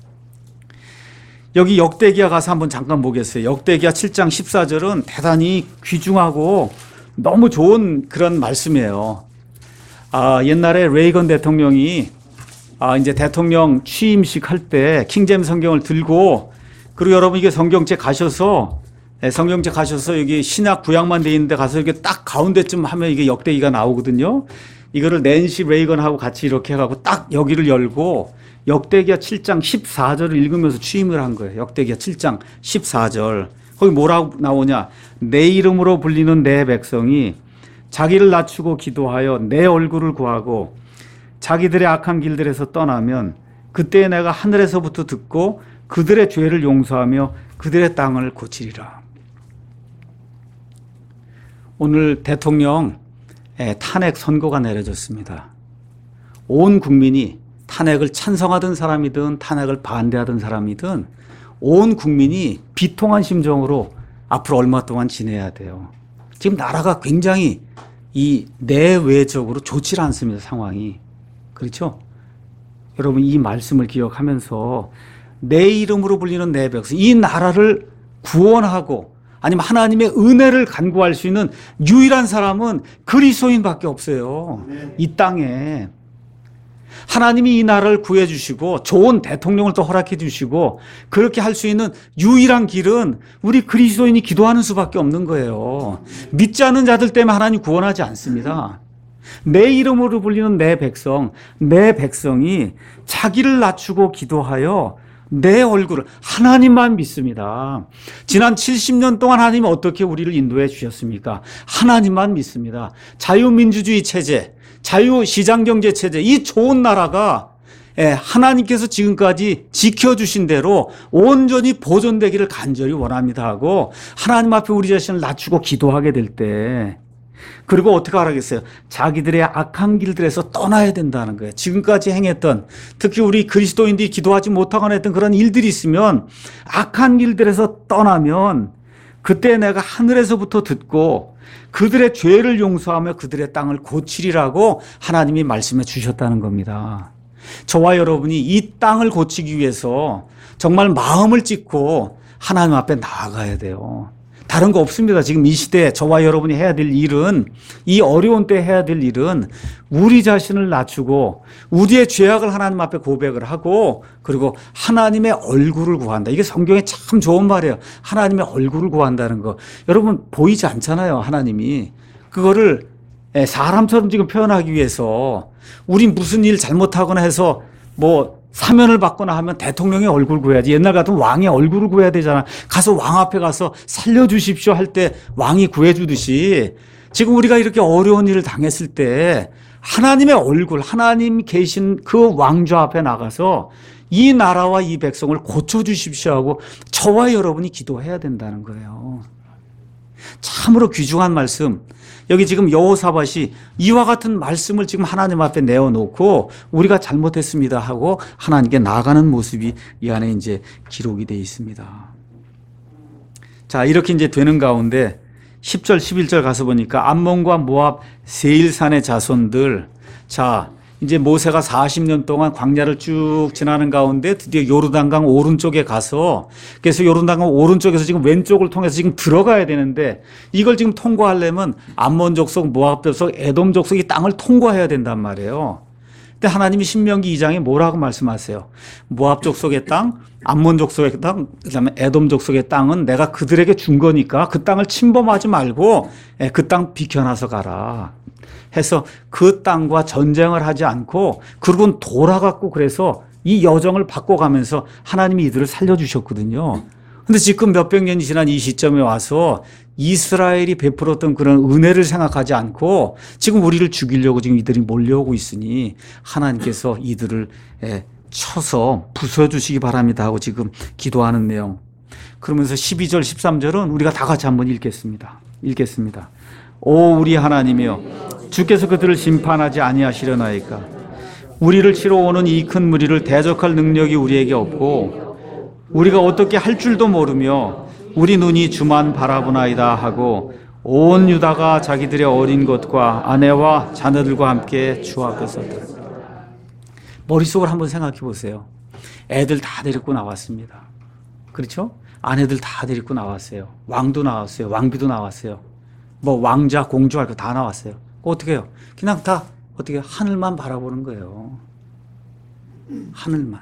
여기 역대기하 가서 한번 잠깐 보겠어요. 역대기하 7장 14절은 대단히 귀중하고 너무 좋은 그런 말씀이에요. 옛날에 레이건 대통령이 이제 대통령 취임식 할 때 킹제임스 성경을 들고, 그리고 여러분 이게 성경책 가셔서 여기 신약 구약만 돼 있는데 가서 이게 딱 가운데쯤 하면 이게 역대기가 나오거든요. 이거를 낸시 레이건하고 같이 이렇게 해가지고 딱 여기를 열고 역대기하 7장 14절을 읽으면서 취임을 한 거예요. 역대기하 7장 14절. 거기 뭐라고 나오냐? 내 이름으로 불리는 내 백성이 자기를 낮추고 기도하여 내 얼굴을 구하고 자기들의 악한 길들에서 떠나면 그때 내가 하늘에서부터 듣고 그들의 죄를 용서하며 그들의 땅을 고치리라. 오늘 대통령 탄핵 선고가 내려졌습니다. 온 국민이 탄핵을 찬성하던 사람이든 탄핵을 반대하던 사람이든 온 국민이 비통한 심정으로 앞으로 얼마 동안 지내야 돼요. 지금 나라가 굉장히 이 내외적으로 좋지 않습니다. 상황이. 그렇죠? 여러분 이 말씀을 기억하면서 내 이름으로 불리는 내 백성, 이 나라를 구원하고 아니면 하나님의 은혜를 간구할 수 있는 유일한 사람은 그리스도인밖에 없어요. 이 땅에. 하나님이 이 나라를 구해 주시고 좋은 대통령을 또 허락해 주시고 그렇게 할 수 있는 유일한 길은 우리 그리스도인이 기도하는 수밖에 없는 거예요. 믿지 않는 자들 때문에 하나님 구원하지 않습니다. 내 이름으로 불리는 내 백성이 자기를 낮추고 기도하여 내 얼굴을, 하나님만 믿습니다. 지난 70년 동안 하나님이 어떻게 우리를 인도해 주셨습니까? 하나님만 믿습니다. 자유민주주의 체제, 자유시장경제 체제, 이 좋은 나라가 하나님께서 지금까지 지켜주신 대로 온전히 보존되기를 간절히 원합니다 하고 하나님 앞에 우리 자신을 낮추고 기도하게 될 때, 그리고 어떻게 하라겠어요? 자기들의 악한 길들에서 떠나야 된다는 거예요. 지금까지 행했던, 특히 우리 그리스도인들이 기도하지 못하거나 했던 그런 일들이 있으면 악한 길들에서 떠나면 그때 내가 하늘에서부터 듣고 그들의 죄를 용서하며 그들의 땅을 고치리라고 하나님이 말씀해 주셨다는 겁니다. 저와 여러분이 이 땅을 고치기 위해서 정말 마음을 찢고 하나님 앞에 나아가야 돼요. 다른 거 없습니다. 지금 이 시대에 저와 여러분이 해야 될 일은, 이 어려운 때 해야 될 일은 우리 자신을 낮추고 우리의 죄악을 하나님 앞에 고백을 하고 그리고 하나님의 얼굴을 구한다. 이게 성경에 참 좋은 말이에요. 하나님의 얼굴을 구한다는 거. 여러분 보이지 않잖아요. 하나님이. 그거를 사람처럼 지금 표현하기 위해서 우리 무슨 일 잘못하거나 해서 뭐 사면을 받거나 하면 대통령의 얼굴 구해야지. 옛날 같으면 왕의 얼굴을 구해야 되잖아. 가서 왕 앞에 가서 살려주십시오 할 때 왕이 구해주듯이 지금 우리가 이렇게 어려운 일을 당했을 때 하나님의 얼굴, 하나님 계신 그 왕좌 앞에 나가서 이 나라와 이 백성을 고쳐주십시오 하고 저와 여러분이 기도해야 된다는 거예요. 참으로 귀중한 말씀. 여기 지금 여호사밧이 이와 같은 말씀을 지금 하나님 앞에 내어놓고 우리가 잘못했습니다 하고 하나님께 나아가는 모습이 이 안에 이제 기록이 되어 있습니다. 자, 이렇게 이제 되는 가운데 10절, 11절 가서 보니까 암몬과 모압 세일산의 자손들. 자, 이제 모세가 40년 동안 광야를 쭉 지나는 가운데 드디어 요르단강 오른쪽에 가서, 그래서 요르단강 오른쪽에서 지금 왼쪽을 통해서 지금 들어가야 되는데 이걸 지금 통과하려면 암몬 족속, 모압 족속, 에돔 족속이 땅을 통과해야 된단 말이에요. 근데 하나님이 신명기 2장에 뭐라고 말씀하세요? 모압 족속의 땅, 암몬 족속의 땅, 그다음에 에돔 족속의 땅은 내가 그들에게 준 거니까 그 땅을 침범하지 말고 그 땅 비켜나서 가라 해서 그 땅과 전쟁을 하지 않고 그러고는 돌아갔고, 그래서 이 여정을 바꿔가면서 하나님이 이들을 살려주셨거든요. 근데 지금 몇백 년이 지난 이 시점에 와서 이스라엘이 베풀었던 그런 은혜를 생각하지 않고 지금 우리를 죽이려고 지금 이들이 몰려오고 있으니 하나님께서 이들을 쳐서 부숴주시기 바랍니다 하고 지금 기도하는 내용. 그러면서 12절 13절은 우리가 다 같이 한번 읽겠습니다. 오 우리 하나님이여 주께서 그들을 심판하지 아니하시려나이까. 우리를 치러 오는 이 큰 무리를 대적할 능력이 우리에게 없고 우리가 어떻게 할 줄도 모르며 우리 눈이 주만 바라보나이다 하고 온 유다가 자기들의 어린 것과 아내와 자녀들과 함께 주 앞에 섰다. 머릿속을 한번 생각해 보세요. 애들 다 데리고 나왔습니다. 그렇죠? 아내들 다 데리고 나왔어요. 왕도 나왔어요. 왕비도 나왔어요. 뭐 왕자, 공주 할 거 다 나왔어요. 어떻게 해요? 그냥 다 어떻게 하늘만 바라보는 거예요. 하늘만.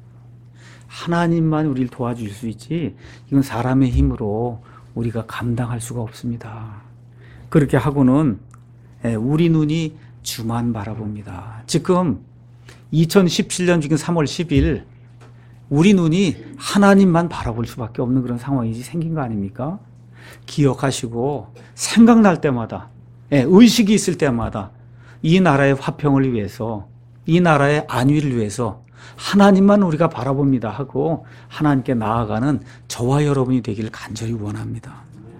하나님만 우리를 도와줄 수 있지 이건 사람의 힘으로 우리가 감당할 수가 없습니다. 그렇게 하고는 우리 눈이 주만 바라봅니다. 지금 2017년 지금 3월 10일 우리 눈이 하나님만 바라볼 수밖에 없는 그런 상황이 생긴 거 아닙니까? 기억하시고 생각날 때마다 의식이 있을 때마다 이 나라의 화평을 위해서 이 나라의 안위를 위해서 하나님만 우리가 바라봅니다 하고 하나님께 나아가는 저와 여러분이 되기를 간절히 원합니다.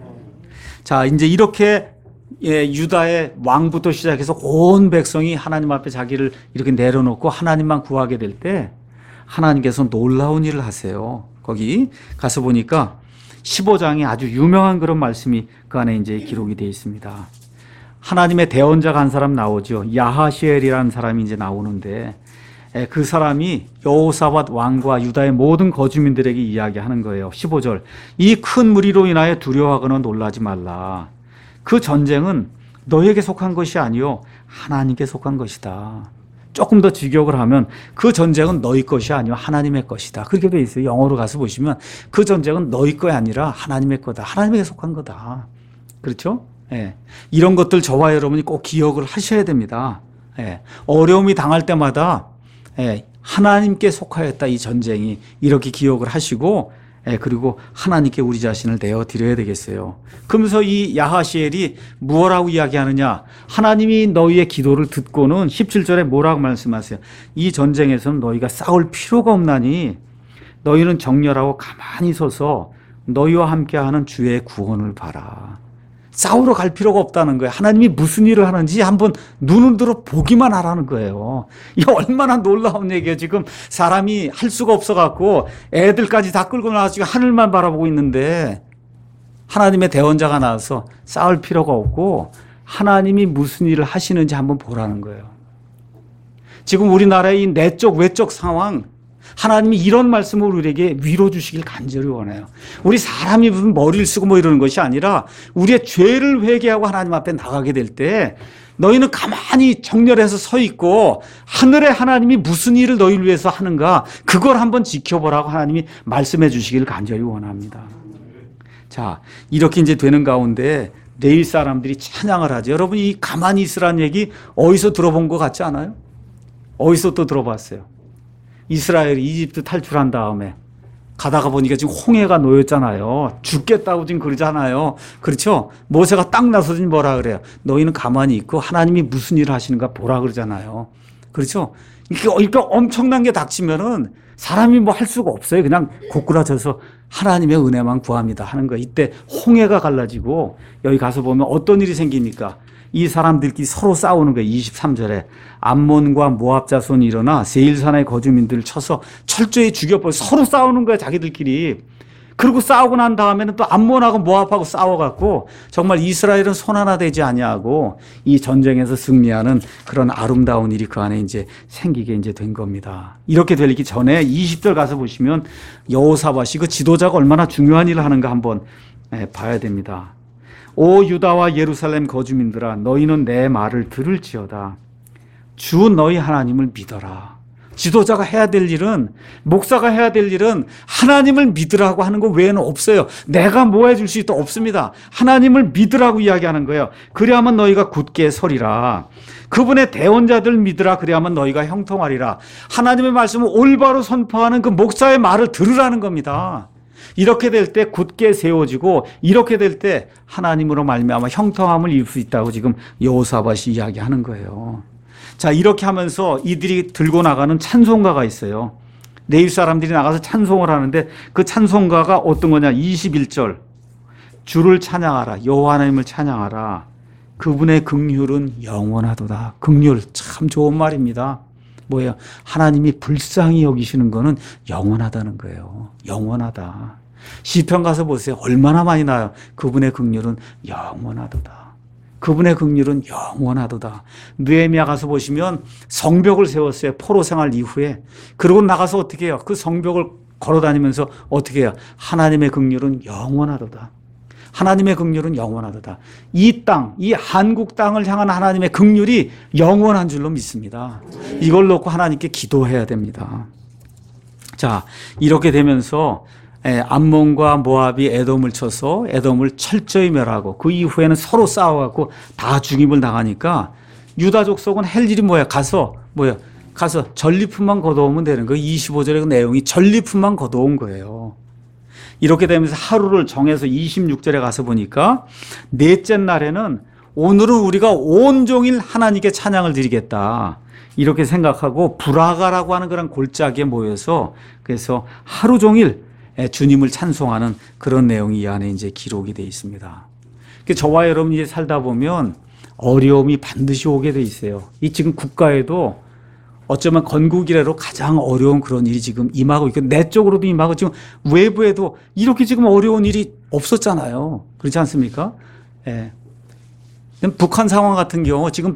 자, 이제 이렇게 유다의 왕부터 시작해서 온 백성이 하나님 앞에 자기를 이렇게 내려놓고 하나님만 구하게 될 때 하나님께서 놀라운 일을 하세요. 거기 가서 보니까 15장에 아주 유명한 그런 말씀이 그 안에 이제 기록이 되어 있습니다. 하나님의 대언자가 한 사람 나오죠. 야하시엘이라는 사람이 이제 나오는데 그 사람이 여호사밧 왕과 유다의 모든 거주민들에게 이야기하는 거예요. 15절. 이 큰 무리로 인하여 두려워하거나 놀라지 말라. 그 전쟁은 너에게 속한 것이 아니요 하나님께 속한 것이다. 조금 더 직역을 하면 그 전쟁은 너희 것이 아니요 하나님의 것이다. 그렇게 돼 있어요. 영어로 가서 보시면 그 전쟁은 너희 것이 아니라 하나님의 거다. 하나님에게 속한 거다. 그렇죠? 예. 이런 것들 저와 여러분이 꼭 기억을 하셔야 됩니다. 예. 어려움이 당할 때마다 하나님께 속하였다 이 전쟁이 이렇게 기억을 하시고 그리고 하나님께 우리 자신을 내어드려야 되겠어요. 그러면서 이 야하시엘이 무엇라고 이야기하느냐. 하나님이 너희의 기도를 듣고는 17절에 뭐라고 말씀하세요. 이 전쟁에서는 너희가 싸울 필요가 없나니 너희는 정렬하고 가만히 서서 너희와 함께하는 주의 구원을 봐라. 싸우러 갈 필요가 없다는 거예요. 하나님이 무슨 일을 하는지 한번 눈을 들어 보기만 하라는 거예요. 이게 얼마나 놀라운 얘기예요. 지금 사람이 할 수가 없어갖고 애들까지 다 끌고 나와서 지금 하늘만 바라보고 있는데 하나님의 대언자가 나와서 싸울 필요가 없고 하나님이 무슨 일을 하시는지 한번 보라는 거예요. 지금 우리나라의 이 내적 외적 상황 하나님이 이런 말씀을 우리에게 위로 주시길 간절히 원해요. 우리 사람이 무슨 머리를 쓰고 뭐 이러는 것이 아니라 우리의 죄를 회개하고 하나님 앞에 나가게 될 때 너희는 가만히 정렬해서 서 있고 하늘의 하나님이 무슨 일을 너희를 위해서 하는가 그걸 한번 지켜보라고 하나님이 말씀해 주시길 간절히 원합니다. 자, 이렇게 이제 되는 가운데 내일 사람들이 찬양을 하죠. 여러분 이 가만히 있으라는 얘기 어디서 들어본 것 같지 않아요? 어디서 또 들어봤어요? 이스라엘이 이집트 탈출한 다음에 가다가 보니까 지금 홍해가 놓였잖아요. 죽겠다고 지금 그러잖아요. 그렇죠? 모세가 딱 나서서 뭐라 그래요? 너희는 가만히 있고 하나님이 무슨 일을 하시는가 보라 그러잖아요. 그렇죠? 이렇게 엄청난 게 닥치면은 사람이 뭐 할 수가 없어요. 그냥 고꾸라져서 하나님의 은혜만 구합니다 하는 거예요. 이때 홍해가 갈라지고 여기 가서 보면 어떤 일이 생깁니까? 이 사람들끼리 서로 싸우는 거예요. 23절에 암몬과 모압 자손이 일어나 세일산의 거주민들을 쳐서 철저히 죽여버려 서로 싸우는 거예요. 자기들끼리. 그리고 싸우고 난 다음에는 또 암몬하고 모압하고 싸워갖고 정말 이스라엘은 손 하나 되지 아니하고 이 전쟁에서 승리하는 그런 아름다운 일이 그 안에 이제 생기게 이제 된 겁니다. 이렇게 되기 전에 20절 가서 보시면 여호사밧이 그 지도자가 얼마나 중요한 일을 하는가 한번 봐야 됩니다. 오 유다와 예루살렘 거주민들아 너희는 내 말을 들을지어다. 주 너희 하나님을 믿어라. 지도자가 해야 될 일은 목사가 해야 될 일은 하나님을 믿으라고 하는 것 외에는 없어요. 내가 뭐 해줄 수 있다 없습니다. 하나님을 믿으라고 이야기하는 거예요. 그래야만 너희가 굳게 서리라. 그분의 대언자들 믿으라. 그래야만 너희가 형통하리라. 하나님의 말씀을 올바로 선포하는 그 목사의 말을 들으라는 겁니다. 이렇게 될 때 굳게 세워지고 이렇게 될 때 하나님으로 말미암아 형통함을 입을 수 있다고 지금 여호사밧이 이야기하는 거예요. 자, 이렇게 하면서 이들이 들고 나가는 찬송가가 있어요. 레위 사람들이 나가서 찬송을 하는데 그 찬송가가 어떤 거냐? 21절. 주를 찬양하라. 여호와 하나님을 찬양하라. 그분의 긍휼은 영원하도다. 긍휼 참 좋은 말입니다. 뭐예요? 하나님이 불쌍히 여기시는 거는 영원하다는 거예요. 영원하다. 시편 가서 보세요. 얼마나 많이 나요. 그분의 긍휼은 영원하도다. 그분의 긍휼은 영원하도다. 느헤미야 가서 보시면 성벽을 세웠어요. 포로 생활 이후에. 그러고 나가서 어떻게 해요? 그 성벽을 걸어 다니면서 어떻게 해요? 하나님의 긍휼은 영원하도다. 하나님의 긍휼은 영원하도다. 이 땅, 이 한국 땅을 향한 하나님의 긍휼이 영원한 줄로 믿습니다. 이걸 놓고 하나님께 기도해야 됩니다. 자, 이렇게 되면서 암몬과 모압이 에돔을 쳐서 에돔을 철저히 멸하고 그 이후에는 서로 싸워갖고 다 죽임을 당하니까 유다 족속은 할 일이 뭐야? 가서 전리품만 걷어오면 되는 거예요. 25절의 그 내용이 전리품만 걷어온 거예요. 이렇게 되면서 하루를 정해서 26절에 가서 보니까 넷째 날에는 오늘은 우리가 온종일 하나님께 찬양을 드리겠다. 이렇게 생각하고 브라가라고 하는 그런 골짜기에 모여서 그래서 하루 종일 주님을 찬송하는 그런 내용이 이 안에 이제 기록이 되어 있습니다. 저와 여러분이 이제 살다 보면 어려움이 반드시 오게 돼 있어요. 이 지금 국가에도 어쩌면 건국 이래로 가장 어려운 그런 일이 지금 임하고 있고 내 쪽으로도 임하고 지금 외부에도 이렇게 지금 어려운 일이 없었잖아요. 그렇지 않습니까? 예. 북한 상황 같은 경우 지금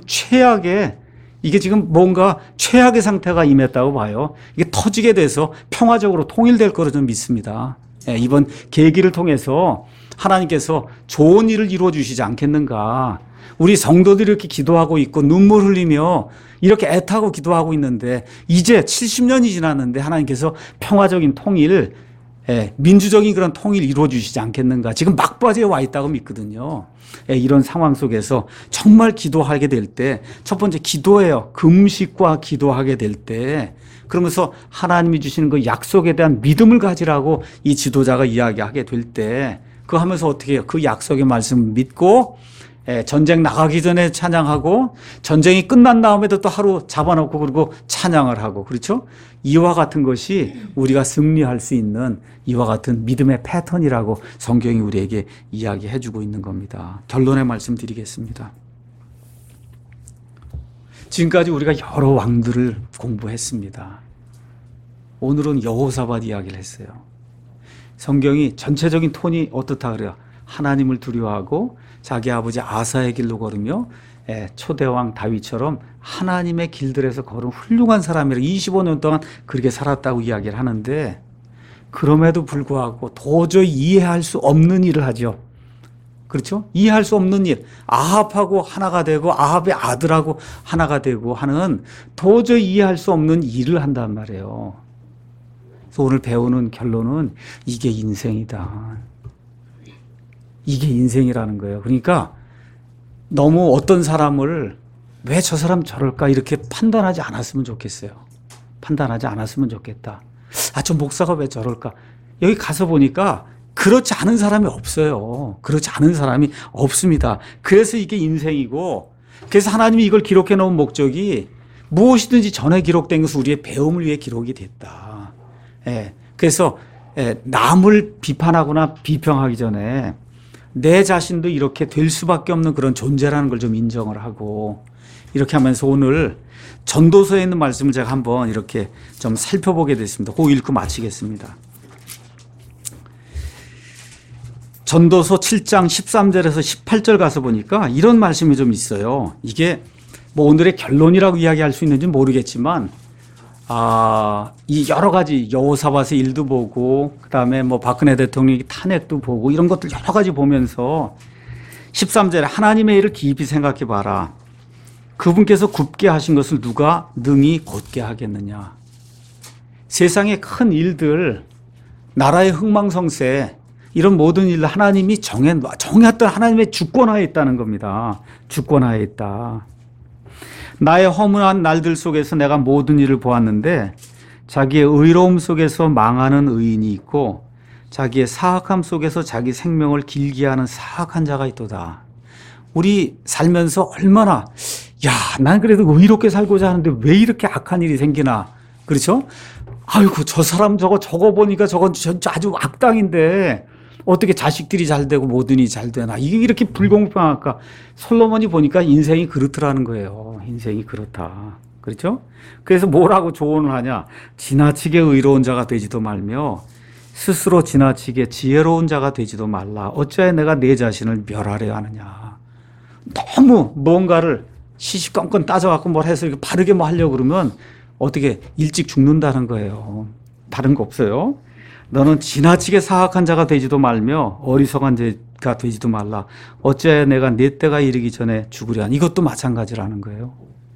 이게 지금 뭔가 최악의 상태가 임했다고 봐요. 이게 터지게 돼서 평화적으로 통일될 거로 좀 믿습니다. 예, 이번 계기를 통해서 하나님께서 좋은 일을 이루어 주시지 않겠는가. 우리 성도들이 이렇게 기도하고 있고 눈물 흘리며 이렇게 애타고 기도하고 있는데 이제 70년이 지났는데 하나님께서 평화적인 통일, 민주적인 그런 통일 이루어 주시지 않겠는가. 지금 막바지에 와 있다고 믿거든요. 이런 상황 속에서 정말 기도하게 될 때 첫 번째 기도예요. 금식과 기도하게 될 때 그러면서 하나님이 주시는 그 약속에 대한 믿음을 가지라고 이 지도자가 이야기하게 될 때 그거 하면서 어떻게 해요? 그 약속의 말씀을 믿고 전쟁 나가기 전에 찬양하고 전쟁이 끝난 다음에도 또 하루 잡아놓고 그리고 찬양을 하고 그렇죠? 이와 같은 것이 우리가 승리할 수 있는 이와 같은 믿음의 패턴이라고 성경이 우리에게 이야기해 주고 있는 겁니다. 결론의 말씀 드리겠습니다. 지금까지 우리가 여러 왕들을 공부했습니다. 오늘은 여호사밧 이야기를 했어요. 성경이 전체적인 톤이 어떻다 그래요? 하나님을 두려워하고 자기 아버지 아사의 길로 걸으며 초대왕 다윗처럼 하나님의 길들에서 걸은 훌륭한 사람이라 25년 동안 그렇게 살았다고 이야기를 하는데 그럼에도 불구하고 도저히 이해할 수 없는 일을 하죠. 그렇죠? 이해할 수 없는 일. 아합하고 하나가 되고 아합의 아들하고 하나가 되고 하는 도저히 이해할 수 없는 일을 한단 말이에요. 그래서 오늘 배우는 결론은 이게 인생이다. 이게 인생이라는 거예요. 그러니까 너무 어떤 사람을 왜 저 사람 저럴까 이렇게 판단하지 않았으면 좋겠어요. 판단하지 않았으면 좋겠다. 저 목사가 왜 저럴까? 여기 가서 보니까 그렇지 않은 사람이 없어요. 그렇지 않은 사람이 없습니다. 그래서 이게 인생이고 그래서 하나님이 이걸 기록해 놓은 목적이 무엇이든지 전에 기록된 것은 우리의 배움을 위해 기록이 됐다. 그래서 남을 비판하거나 비평하기 전에 내 자신도 이렇게 될 수밖에 없는 그런 존재라는 걸 좀 인정을 하고 이렇게 하면서 오늘 전도서에 있는 말씀을 제가 한번 이렇게 좀 살펴보게 됐습니다. 그거 읽고 마치겠습니다. 전도서 7장 13절에서 18절 가서 보니까 이런 말씀이 좀 있어요. 이게 뭐 오늘의 결론이라고 이야기할 수 있는지 모르겠지만 이 여러 가지 여호사밧의 일도 보고 그다음에 뭐 박근혜 대통령의 탄핵도 보고 이런 것들 여러 가지 보면서 13절에 하나님의 일을 깊이 생각해 봐라. 그분께서 굽게 하신 것을 누가 능히 곧게 하겠느냐. 세상의 큰 일들, 나라의 흥망성쇠 이런 모든 일을 하나님이 정했던 하나님의 주권하에 있다는 겁니다. 주권하에 있다. 나의 허무한 날들 속에서 내가 모든 일을 보았는데 자기의 의로움 속에서 망하는 의인이 있고 자기의 사악함 속에서 자기 생명을 길게 하는 사악한 자가 있도다. 우리 살면서 얼마나 난 그래도 의롭게 살고자 하는데 왜 이렇게 악한 일이 생기나. 그렇죠? 아이고, 저 사람 저거 보니까 저건 진짜 아주 악당인데 어떻게 자식들이 잘 되고 모든이 잘 되나. 이게 이렇게 불공평할까. 솔로몬이 보니까 인생이 그렇더라는 거예요. 인생이 그렇다. 그렇죠? 그래서 뭐라고 조언을 하냐. 지나치게 의로운 자가 되지도 말며 스스로 지나치게 지혜로운 자가 되지도 말라. 어찌하여 내가 내 자신을 멸하려 하느냐. 너무 뭔가를 시시건건 따져갖고 뭘 해서 이렇게 바르게 뭐 하려고 그러면 어떻게 일찍 죽는다는 거예요. 다른 거 없어요. 너는 지나치게 사악한 자가 되지도 말며 어리석은 자가 되지도 말라. 어찌하여 내가 내 때가 이르기 전에 죽으려 하니. 이것도 마찬가지라는 거예요.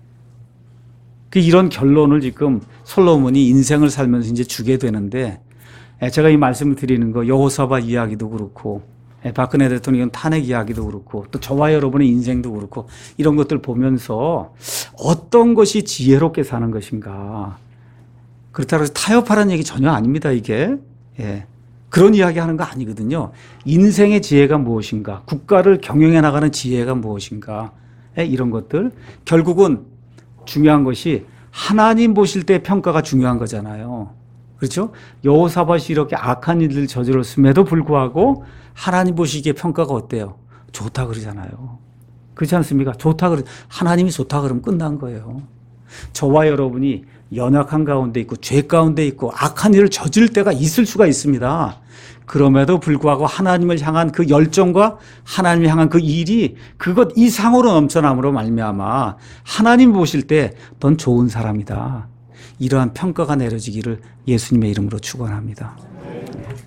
이런 결론을 지금 솔로몬이 인생을 살면서 이제 주게 되는데, 제가 이 말씀을 드리는 거 여호사밧 이야기도 그렇고 박근혜 대통령 탄핵 이야기도 그렇고 또 저와 여러분의 인생도 그렇고 이런 것들 보면서 어떤 것이 지혜롭게 사는 것인가. 그렇다고 해서 타협하라는 얘기 전혀 아닙니다. 이게. 예. 그런 이야기 하는 거 아니거든요. 인생의 지혜가 무엇인가, 국가를 경영해 나가는 지혜가 무엇인가, 이런 것들. 결국은 중요한 것이 하나님 보실 때 평가가 중요한 거잖아요. 그렇죠? 여호사밧이 이렇게 악한 일을 저질렀음에도 불구하고 하나님 보시기에 평가가 어때요? 좋다 그러잖아요. 그렇지 않습니까? 좋다 그러, 하나님이 좋다 그러면 끝난 거예요. 저와 여러분이 연약한 가운데 있고 죄 가운데 있고 악한 일을 저질 때가 있을 수가 있습니다. 그럼에도 불구하고 하나님을 향한 그 열정과 하나님을 향한 그 일이 그것 이상으로 넘쳐남으로 말미암아 하나님 보실 때 넌 좋은 사람이다. 이러한 평가가 내려지기를 예수님의 이름으로 축원합니다.